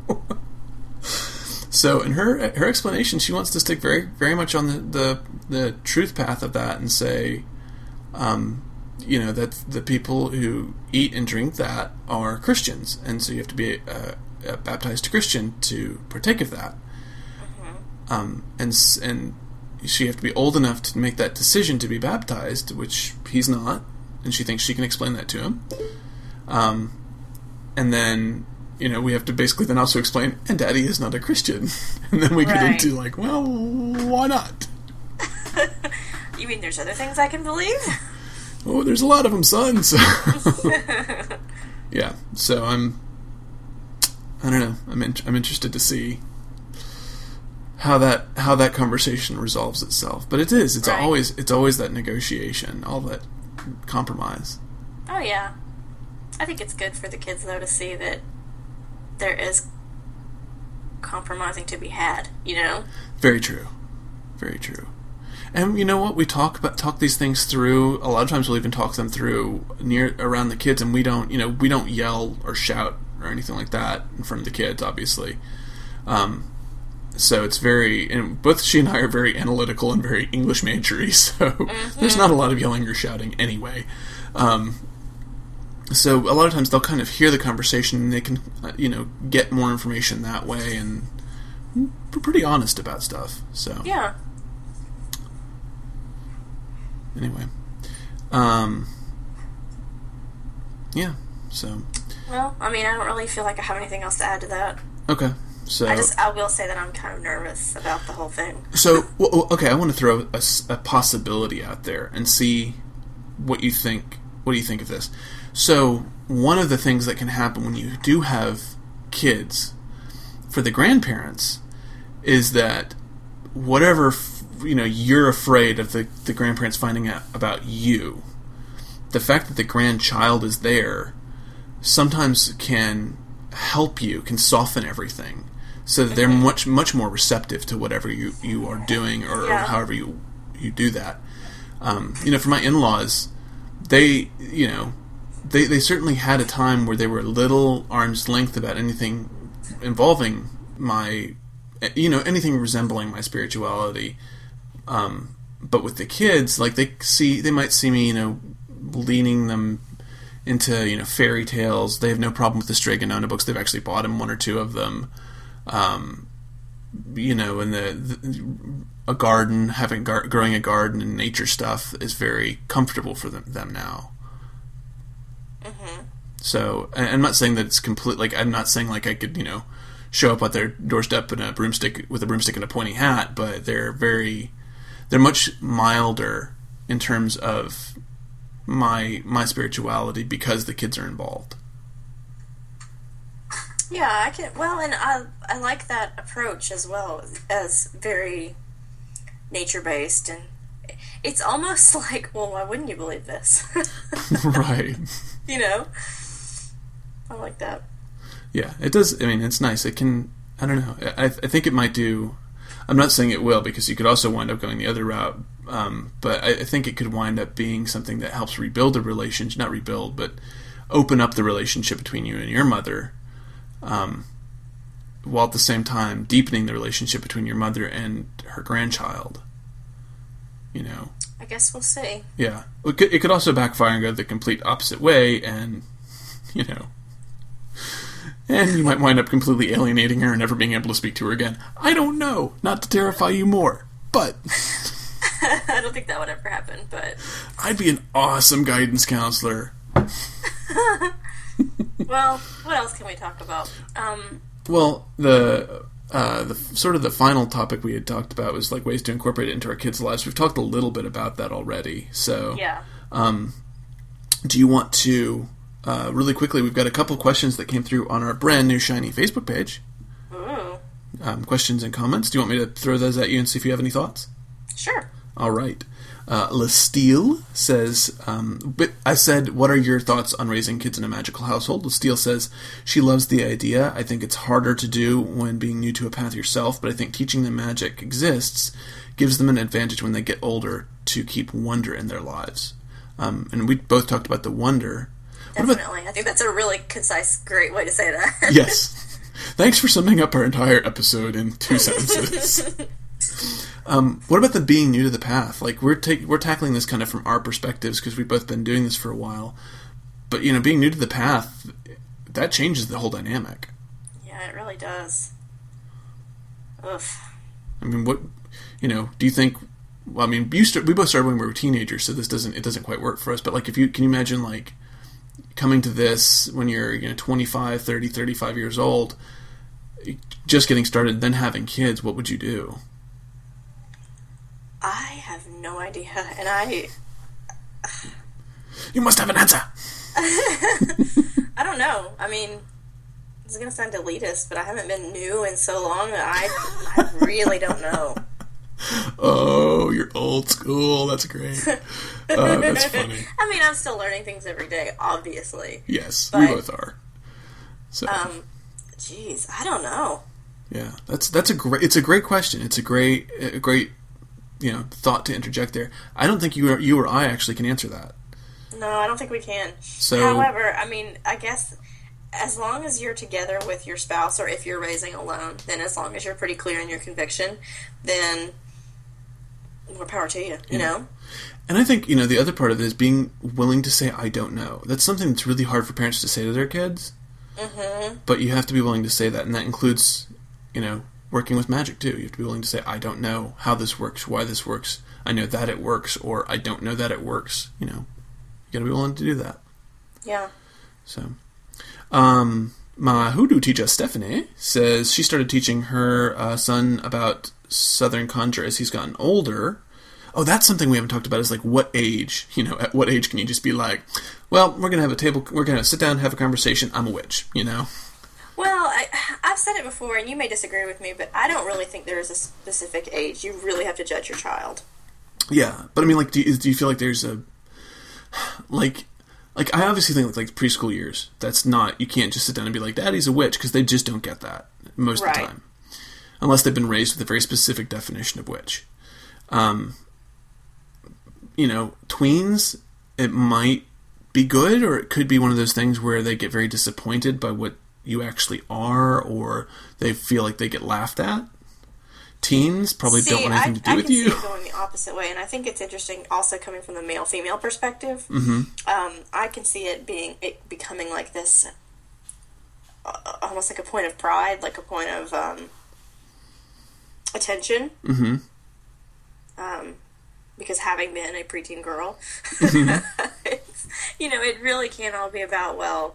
So in her her explanation, she wants to stick very very much on the, the, the truth path of that and say, um, you know, that the people who eat and drink that are Christians, and so you have to be a, a baptized Christian to partake of that. Mm-hmm. Um, and and so you have to be old enough to make that decision to be baptized, which he's not, and she thinks she can explain that to him. Um, and then, you know, we have to basically then also explain, and Daddy is not a Christian. And then we get right. into, like, well, why not? You mean there's other things I can believe? Oh, there's a lot of them, son. So yeah, so I'm, I don't know. I'm in, I'm interested to see how that how that conversation resolves itself. But it is. It's right. always it's always that negotiation, all that compromise. Oh yeah, I think it's good for the kids though to see that there is compromising to be had. You know. Very true. Very true. And you know what? We talk about talk these things through. A lot of times we'll even talk them through near around the kids, and we don't, you know, we don't yell or shout or anything like that in front of the kids, obviously. Um, so it's very, and both she and I are very analytical and very English majory, so mm-hmm. there's not a lot of yelling or shouting anyway. Um, so a lot of times they'll kind of hear the conversation and they can, uh, you know, get more information that way, and we're pretty honest about stuff. So Yeah. Anyway, um, yeah. So. Well, I mean, I don't really feel like I have anything else to add to that. Okay. So I just, I will say that I'm kind of nervous about the whole thing. So, well, okay, I want to throw a, a possibility out there and see what you think. What do you think of this? So, one of the things that can happen when you do have kids, for the grandparents, is that whatever, you know, you're afraid of the, the grandparents finding out about you, the fact that the grandchild is there sometimes can help you, can soften everything, so that they're much much more receptive to whatever you, you are doing, or, Yeah. or however you you do that. Um, you know, for my in-laws, they you know they they certainly had a time where they were a little arm's length about anything involving my, you know, anything resembling my spirituality. Um, but with the kids, like they see, they might see me, you know, leaning them into, you know, fairy tales. They have no problem with the Strega Nona books. They've actually bought him one or two of them. Um, you know, and the, the a garden, having gar- growing a garden and nature stuff is very comfortable for them, them now. Mm-hmm. So, and I'm not saying that it's complete. Like, I'm not saying like I could, you know, show up at their doorstep in a broomstick with a broomstick and a pointy hat, but they're very, they're much milder in terms of my my spirituality because the kids are involved. Yeah, I can. Well, and I I like that approach as well, as very nature based, and it's almost like, well, why wouldn't you believe this? Right. You know, I like that. Yeah, it does. I mean, it's nice. It can. I don't know. I I think it might do. I'm not saying it will, because you could also wind up going the other route. Um, but I, I think it could wind up being something that helps rebuild a relationship, not rebuild, but open up the relationship between you and your mother, um, while at the same time deepening the relationship between your mother and her grandchild. You know. I guess we'll see. Yeah. It could, it could also backfire and go the complete opposite way, and, you know, and you might wind up completely alienating her and never being able to speak to her again. I don't know. Not to terrify you more, but I don't think that would ever happen, but I'd be an awesome guidance counselor. well, what else can we talk about? Um, Well, the uh, the sort of the final topic we had talked about was like ways to incorporate it into our kids' lives. We've talked a little bit about that already. So, yeah. um, do you want to uh, really quickly? We've got a couple questions that came through on our brand new shiny Facebook page. Ooh. Um, questions and comments. Do you want me to throw those at you and see if you have any thoughts? Sure. All right. Uh, Lesteel says, um, but I said, what are your thoughts on raising kids in a magical household? Lesteel says, she loves the idea. I think it's harder to do when being new to a path yourself, but I think teaching them magic exists gives them an advantage when they get older to keep wonder in their lives. Um, and we both talked about the wonder. What Definitely. about, I think that's a really concise, great way to say that. yes. Thanks for summing up our entire episode in two sentences. Um, what about the being new to the path? Like, we're ta- we're tackling this kind of from our perspectives because we've both been doing this for a while. But, you know, being new to the path, that changes the whole dynamic. Yeah, it really does. Oof. I mean, what, you know, do you think, well, I mean, you start, we both started when we were teenagers, so this doesn't, it doesn't quite work for us. But, like, if you, can you imagine, like, coming to this when you're, you know, twenty-five, thirty, thirty-five years old, just getting started, then having kids, what would you do? I have no idea, and I... You must have an answer! I don't know. I mean, this is going to sound elitist, but I haven't been new in so long that I, I really don't know. Oh, you're old school. That's great. Uh, that's funny. I mean, I'm still learning things every day, obviously. Yes, but, we both are. So, um, geez, I don't know. Yeah, that's that's a great. It's a great question. It's a great, a great, you know, thought to interject there. I don't think you or you or I actually can answer that. No, I don't think we can. So, however, I mean, I guess as long as you're together with your spouse, or if you're raising alone, then as long as you're pretty clear in your conviction, then more power to you, you Yeah. know? And I think, you know, the other part of it is being willing to say, I don't know. That's something that's really hard for parents to say to their kids. Mm-hmm. But you have to be willing to say that, and that includes, you know, working with magic, too. You have to be willing to say, I don't know how this works, why this works. I know that it works, or I don't know that it works. You know, you gotta be willing to do that. Yeah. So, um, my hoodoo teacher, Stephanie, says she started teaching her uh, son about Southern Conjure as he's gotten older. Oh, that's something we haven't talked about, is like what age, you know, at what age can you just be like, well, we're going to have a table, we're going to sit down, have a conversation, I'm a witch, you know? Well, I, I've said it before, and you may disagree with me, but I don't really think there is a specific age. You really have to judge your child. Yeah, but I mean, like, do you, do you feel like there's a, like, like, I obviously think, like, preschool years, that's not, you can't just sit down and be like, Daddy's a witch, because they just don't get that most Right. of the time. Unless they've been raised with a very specific definition of witch. Um, you know, tweens, it might be good, or it could be one of those things where they get very disappointed by what you actually are, or they feel like they get laughed at. Teens probably See, don't want anything I, to do I with can you. see it going the opposite way, and I think it's interesting also coming from the male-female perspective. Mm-hmm. Um, I can see it being it becoming like this, uh, almost like a point of pride, like a point of um, attention. Mm-hmm. Um, because having been a preteen girl, Mm-hmm. it's, you know, it really can all be about, well,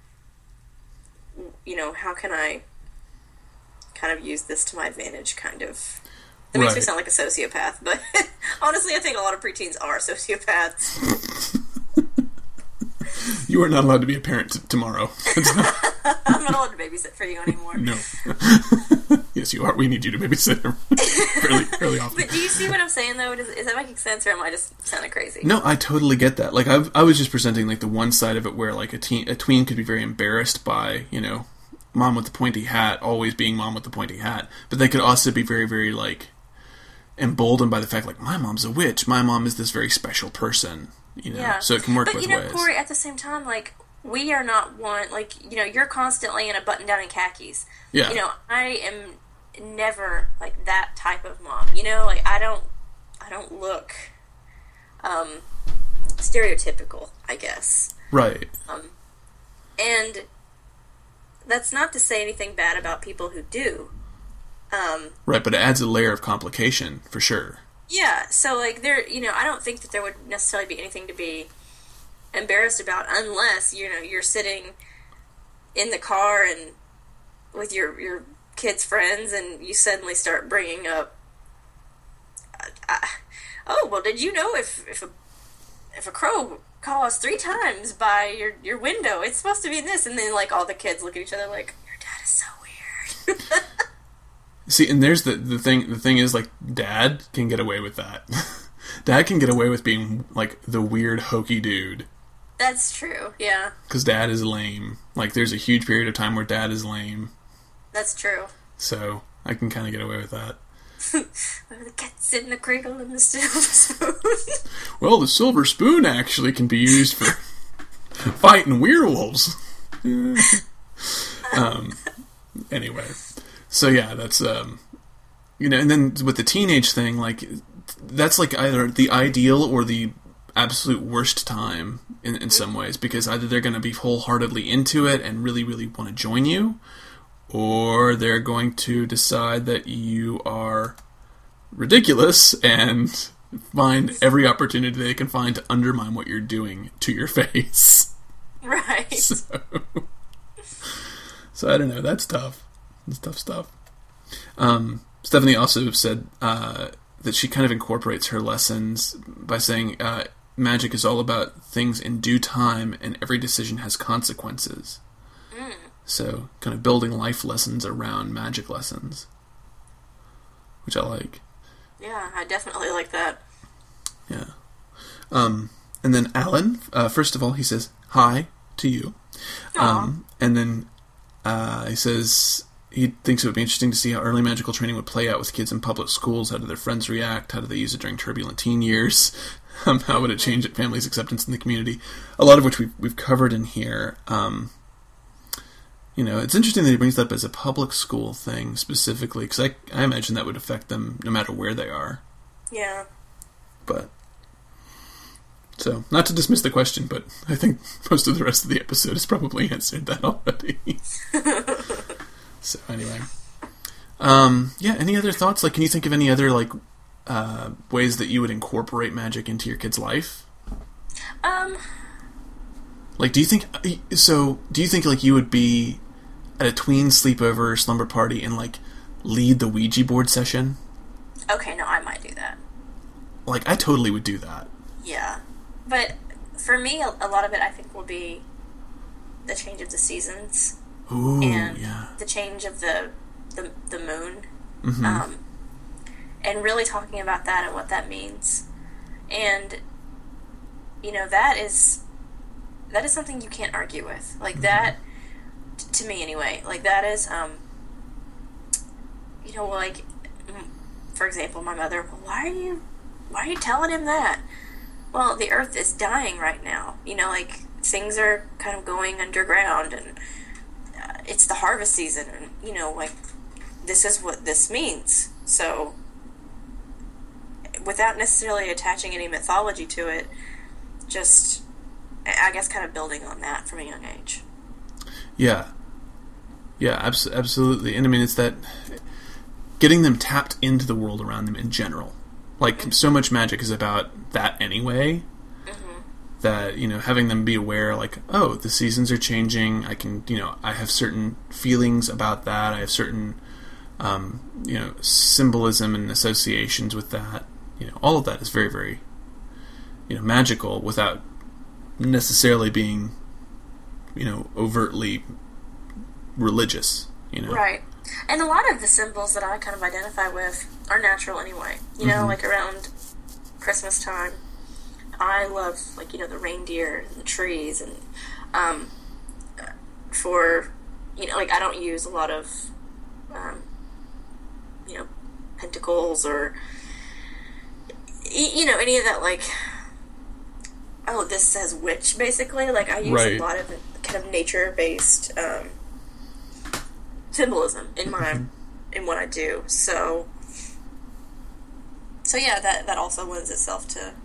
you know, how can I kind of use this to my advantage, kind of. That makes me Right. sound like a sociopath, but honestly, I think a lot of preteens are sociopaths. You are not allowed to be a parent t- tomorrow. It's not, I'm not allowed to babysit for you anymore. no. Yes, you are. We need you to babysit her fairly, fairly often. But do you see what I'm saying, though? Does, is that making sense, or am I just sounding crazy? No, I totally get that. Like, I, I was just presenting like the one side of it where like a teen, a tween could be very embarrassed by, you know, mom with the pointy hat always being mom with the pointy hat, but they could also be very, very like emboldened by the fact like my mom's a witch, my mom is this very special person, you know. Yeah. So it can work but, both you know, ways. Corey, at the same time, like, we are not one, like, you know, you're constantly in a button-down and khakis. Yeah. You know, I am never, like, that type of mom. You know, like, I don't, I don't look, um, stereotypical, I guess. Right. Um, and that's not to say anything bad about people who do. Um, Right, but it adds a layer of complication for sure. yeah, so, like, there, you know, I don't think that there would necessarily be anything to be embarrassed about unless, you know, you're sitting in the car and with your your kids' friends and you suddenly start bringing up, uh, uh, oh, well, did you know if if a if a crow caws three times by your your window, it's supposed to be in this, and then like all the kids look at each other like, your dad is so weird. See, and there's the the thing. The thing is, like, Dad can get away with that. Dad can get away with being like the weird hokey dude. That's true. Yeah, Because Dad is lame. Like, there's a huge period of time where Dad is lame. that's true. So, I can kind of get away with that. The cat's in the cradle and the silver spoon. Well, the silver spoon actually can be used for fighting werewolves. um, anyway. So, yeah, that's, um, you know, and then with the teenage thing, like, that's like either the ideal or the absolute worst time in, in some ways, because either they're going to be wholeheartedly into it and really, really want to join you, or they're going to decide that you are ridiculous and find every opportunity they can find to undermine what you're doing to your face. Right. So, so I don't know. That's tough. That's tough stuff. Um, Stephanie also said uh, that she kind of incorporates her lessons by saying uh, magic is all about things in due time and every decision has consequences. Mm. So kind of building life lessons around magic lessons, which I like. Yeah, I definitely like that. Yeah. Um, and then Alan, uh, first of all, he says hi to you. Um, and then uh, he says he thinks it would be interesting to see how early magical training would play out with kids in public schools. How do their friends react? How do they use it during turbulent teen years? Um, how would it change families' acceptance in the community? A lot of which we've, we've covered in here. Um, you know, it's interesting that he brings that up as a public school thing specifically, because I, I imagine that would affect them no matter where they are. Yeah. But, so, not to dismiss the question, but I think most of the rest of the episode has probably answered that already. So, anyway. Um, yeah, any other thoughts? Like, can you think of any other, like, uh, ways that you would incorporate magic into your kid's life? Um... Like, do you think... So, do you think, like, you would be at a tween sleepover or slumber party and, like, lead the Ouija board session? Okay, no, I might do that. Like, I totally would do that. Yeah. But for me, a, a lot of it, I think, will be the change of the seasons. Ooh, and yeah. the change of the the, the moon. Mm-hmm. Um, and really talking about that and what that means. And, you know, that is... That is something you can't argue with. Like, mm-hmm. that, t- to me anyway, like, that is, um, you know, like, m- for example, my mother, well, why are you, why are you telling him that? Well, the earth is dying right now. You know, like, things are kind of going underground, and uh, it's the harvest season, and, you know, like, this is what this means. So, without necessarily attaching any mythology to it, just... I guess kind of building on that from a young age. Yeah. Yeah, abs- absolutely. And I mean, it's that getting them tapped into the world around them in general. Like, mm-hmm. so much magic is about that anyway, mm-hmm. that, you know, having them be aware, like, oh, the seasons are changing, I can, you know, I have certain feelings about that, I have certain, um, you know, symbolism and associations with that. You know, all of that is very, very, you know, magical without necessarily being, you know, overtly religious, you know. Right. And a lot of the symbols that I kind of identify with are natural anyway. You know, mm-hmm. like around Christmas time, I love, like, you know, the reindeer and the trees, and um, for, you know, like, I don't use a lot of, um, you know, pentacles or, you know, any of that, like, oh, this says witch, basically. Like, I use right. a lot of kind of nature-based um, symbolism in my mm-hmm. in what I do. So, so yeah, that that also lends itself to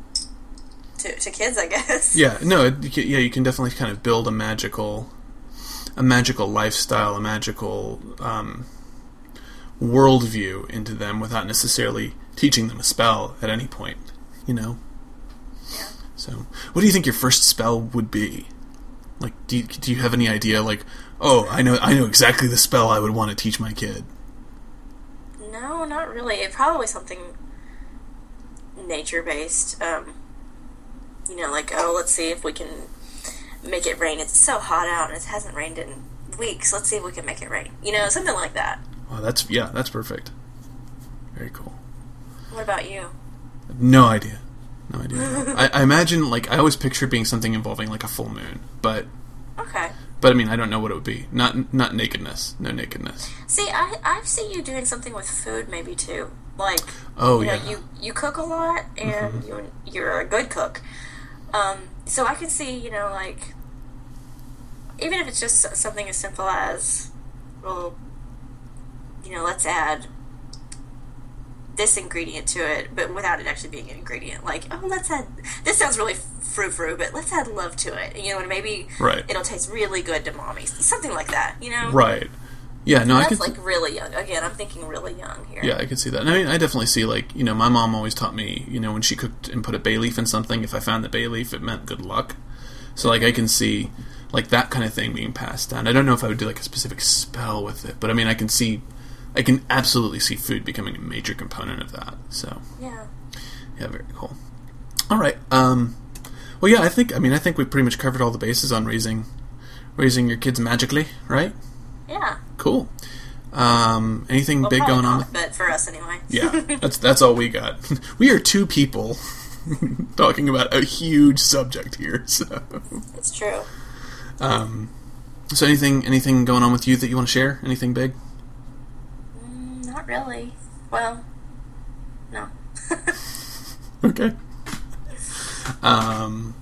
to, to kids, I guess. Yeah, no, it, yeah, you can definitely kind of build a magical, a magical lifestyle, a magical um, worldview into them without necessarily teaching them a spell at any point, you know. So, what do you think your first spell would be? Like, do you, do you have any idea? Like, oh, I know, I know exactly the spell I would want to teach my kid. No, not really. It probably something nature-based. Um, you know, like, oh, let's see if we can make it rain. It's so hot out, and it hasn't rained in weeks. Let's see if we can make it rain. You know, something like that. Oh, that's yeah, that's perfect. Very cool. What about you? No idea. No idea. I, I imagine, like, I always picture it being something involving, like, a full moon, but... Okay. But, I mean, I don't know what it would be. Not not nakedness. No nakedness. See, I I see you doing something with food, maybe, too. Like, oh, you know, yeah. you, you cook a lot, and mm-hmm. you're, you're a good cook. Um, so I can see, you know, like... Even if it's just something as simple as, well, you know, let's add... this ingredient to it, but without it actually being an ingredient. Like, oh, let's add... This sounds really frou-frou, but let's add love to it. You know, and maybe right. it'll taste really good to mommy. Something like that, you know? Right. Yeah, no, That's I could... like, really young. Again, I'm thinking really young here. Yeah, I could see that. And I mean, I definitely see, like, you know, my mom always taught me, you know, when she cooked and put a bay leaf in something, if I found the bay leaf, it meant good luck. So, like, I can see, like, that kind of thing being passed down. I don't know if I would do, like, a specific spell with it, but, I mean, I can see... I can absolutely see food becoming a major component of that. So yeah, yeah, very cool. All right. Um, well, yeah, I think. I mean, I think we pretty much covered all the bases on raising, raising your kids magically, right? Yeah. Cool. Um, anything well, big going not, on? But for us, anyway. Yeah, that's that's all we got. We are two people talking about a huge subject here. So it's true. Um, so anything anything going on with you that you want to share? Anything big? Not really. Well, no. Okay. Um,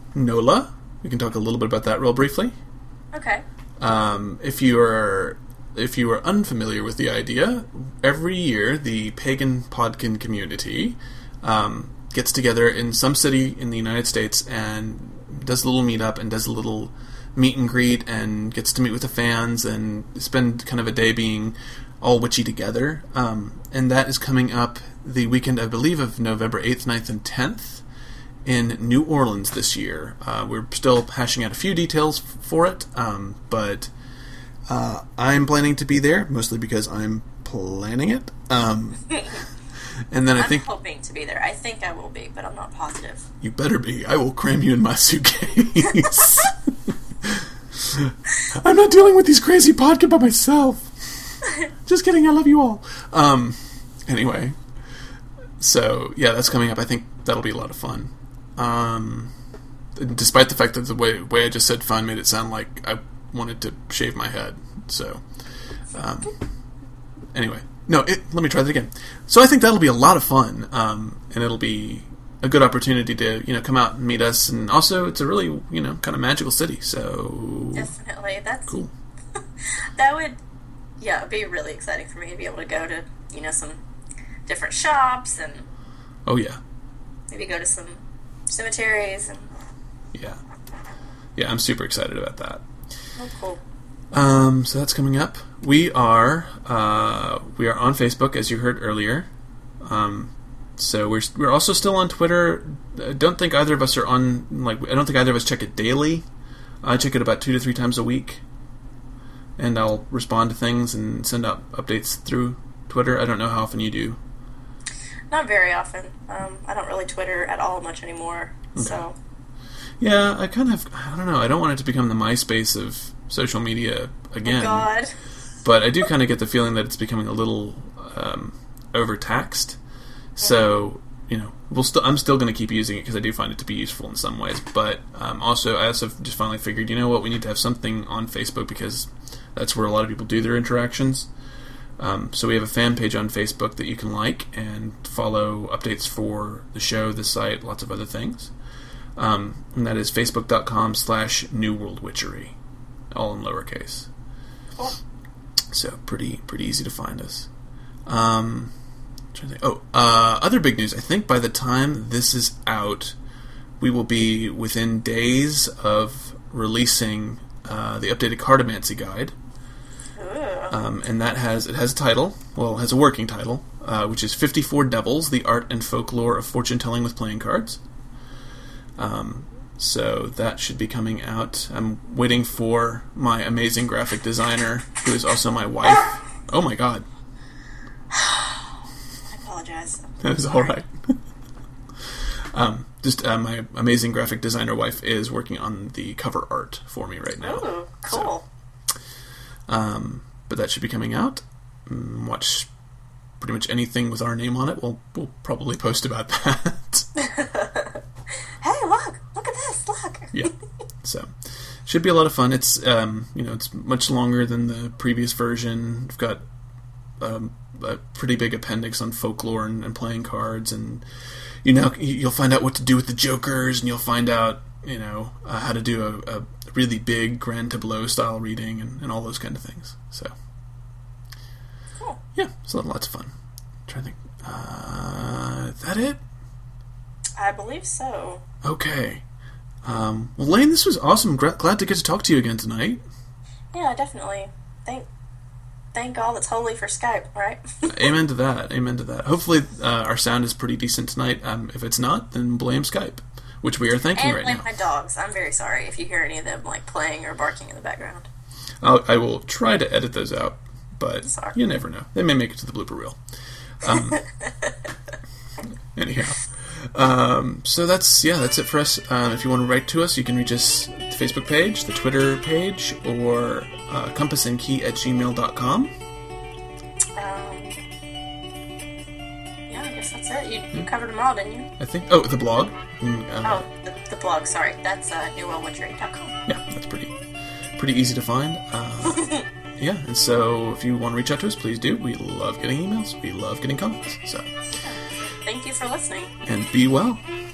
Nola, we can talk a little bit about that real briefly. Okay. Um, if you are if you are unfamiliar with the idea, every year the Pagan Podkin community um, gets together in some city in the United States and does a little meetup and does a little meet and greet and gets to meet with the fans and spend kind of a day being all witchy together. Um, and that is coming up the weekend, I believe, of November eighth, ninth, and tenth in New Orleans this year. Uh, we're still hashing out a few details f- for it, um, but uh, I'm planning to be there, mostly because I'm planning it. Um, and then I I'm think... hoping to be there. I think I will be, but I'm not positive. You better be. I will cram you in my suitcase. I'm not dealing with these crazy podcasts by myself. Just kidding, I love you all. Um, anyway, so yeah, that's coming up. I think that'll be a lot of fun. Um, despite the fact that the way, way I just said fun made it sound like I wanted to shave my head. So, um, anyway, no, it, let me try that again. So I think that'll be a lot of fun, um, and it'll be a good opportunity to, you know, come out and meet us, and also it's a really, you know, kind of magical city, so... Definitely, that's... Cool. That would, yeah, it'd be really exciting for me to be able to go to, you know, some different shops, and... Oh, yeah. Maybe go to some cemeteries, and... Yeah. Yeah, I'm super excited about that. Oh, cool. Um, so that's coming up. We are, uh, we are on Facebook, as you heard earlier. Um... So we're we're also still on Twitter. I don't think either of us are on, like, I don't think either of us check it daily. I check it about two to three times a week. And I'll respond to things and send out updates through Twitter. I don't know how often you do. Not very often. Um, I don't really Twitter at all much anymore. Okay. So. Yeah, I kind of, I don't know, I don't want it to become the MySpace of social media again. Oh, God. But I do kind of get the feeling that it's becoming a little um, overtaxed. So, you know, we'll still. I'm still going to keep using it because I do find it to be useful in some ways. But um, also, I also just finally figured, you know what, we need to have something on Facebook because that's where a lot of people do their interactions. Um, so we have a fan page on Facebook that you can like and follow updates for the show, the site, lots of other things. Um, and that is facebook.com slash New World Witchery, all in lowercase. Cool. So pretty pretty easy to find us. Um... Oh, uh, other big news. I think by the time this is out, we will be within days of releasing uh, the updated Cartomancy Guide. Um, and that has, it has a title, well, it has a working title, uh, which is fifty-four Devils, the Art and Folklore of Fortune-Telling with Playing Cards. Um, so that should be coming out. I'm waiting for my amazing graphic designer, who is also my wife. Oh my god. Apologize. That is all right. um, just uh, my amazing graphic designer wife is working on the cover art for me right now. Ooh, cool. So, um, but that should be coming out. Watch pretty much anything with our name on it. We'll we'll probably post about that. Hey, look! Look at this! Look. Yeah. So should be a lot of fun. It's um, you know, it's much longer than the previous version. We've got um. a pretty big appendix on folklore and, and playing cards, and you know you'll find out what to do with the jokers, and you'll find out you know uh, how to do a, a really big grand tableau style reading and, and all those kind of things. So cool. Yeah, it's lots of fun. I'm trying to think. Uh, is that it? I believe so. Okay. Um, well, Lane, this was awesome. Gra- glad to get to talk to you again tonight. Yeah, definitely. Thank. Thank God it's holy for Skype, right? Amen to that. Amen to that. Hopefully uh, our sound is pretty decent tonight. Um, if it's not, then blame Skype, which we are thanking and right blame now. my dogs. I'm very sorry if you hear any of them like playing or barking in the background. I'll, I will try to edit those out, but sorry. You never know. They may make it to the blooper reel. Um, anyhow. Um, so that's, yeah, that's it for us. Um, if you want to write to us, you can reach us at the Facebook page, the Twitter page, or uh, compass and key at gmail dot com. Um, yeah, I guess that's it. You, you covered them all, didn't you? I think. Oh, the blog. Mm, uh, oh, the, the blog, sorry. That's uh, new world witchery dot com. Yeah, that's pretty pretty easy to find. Uh, yeah, and so if you want to reach out to us, please do. We love getting emails. We love getting comments. So, Thank you for listening. and be well.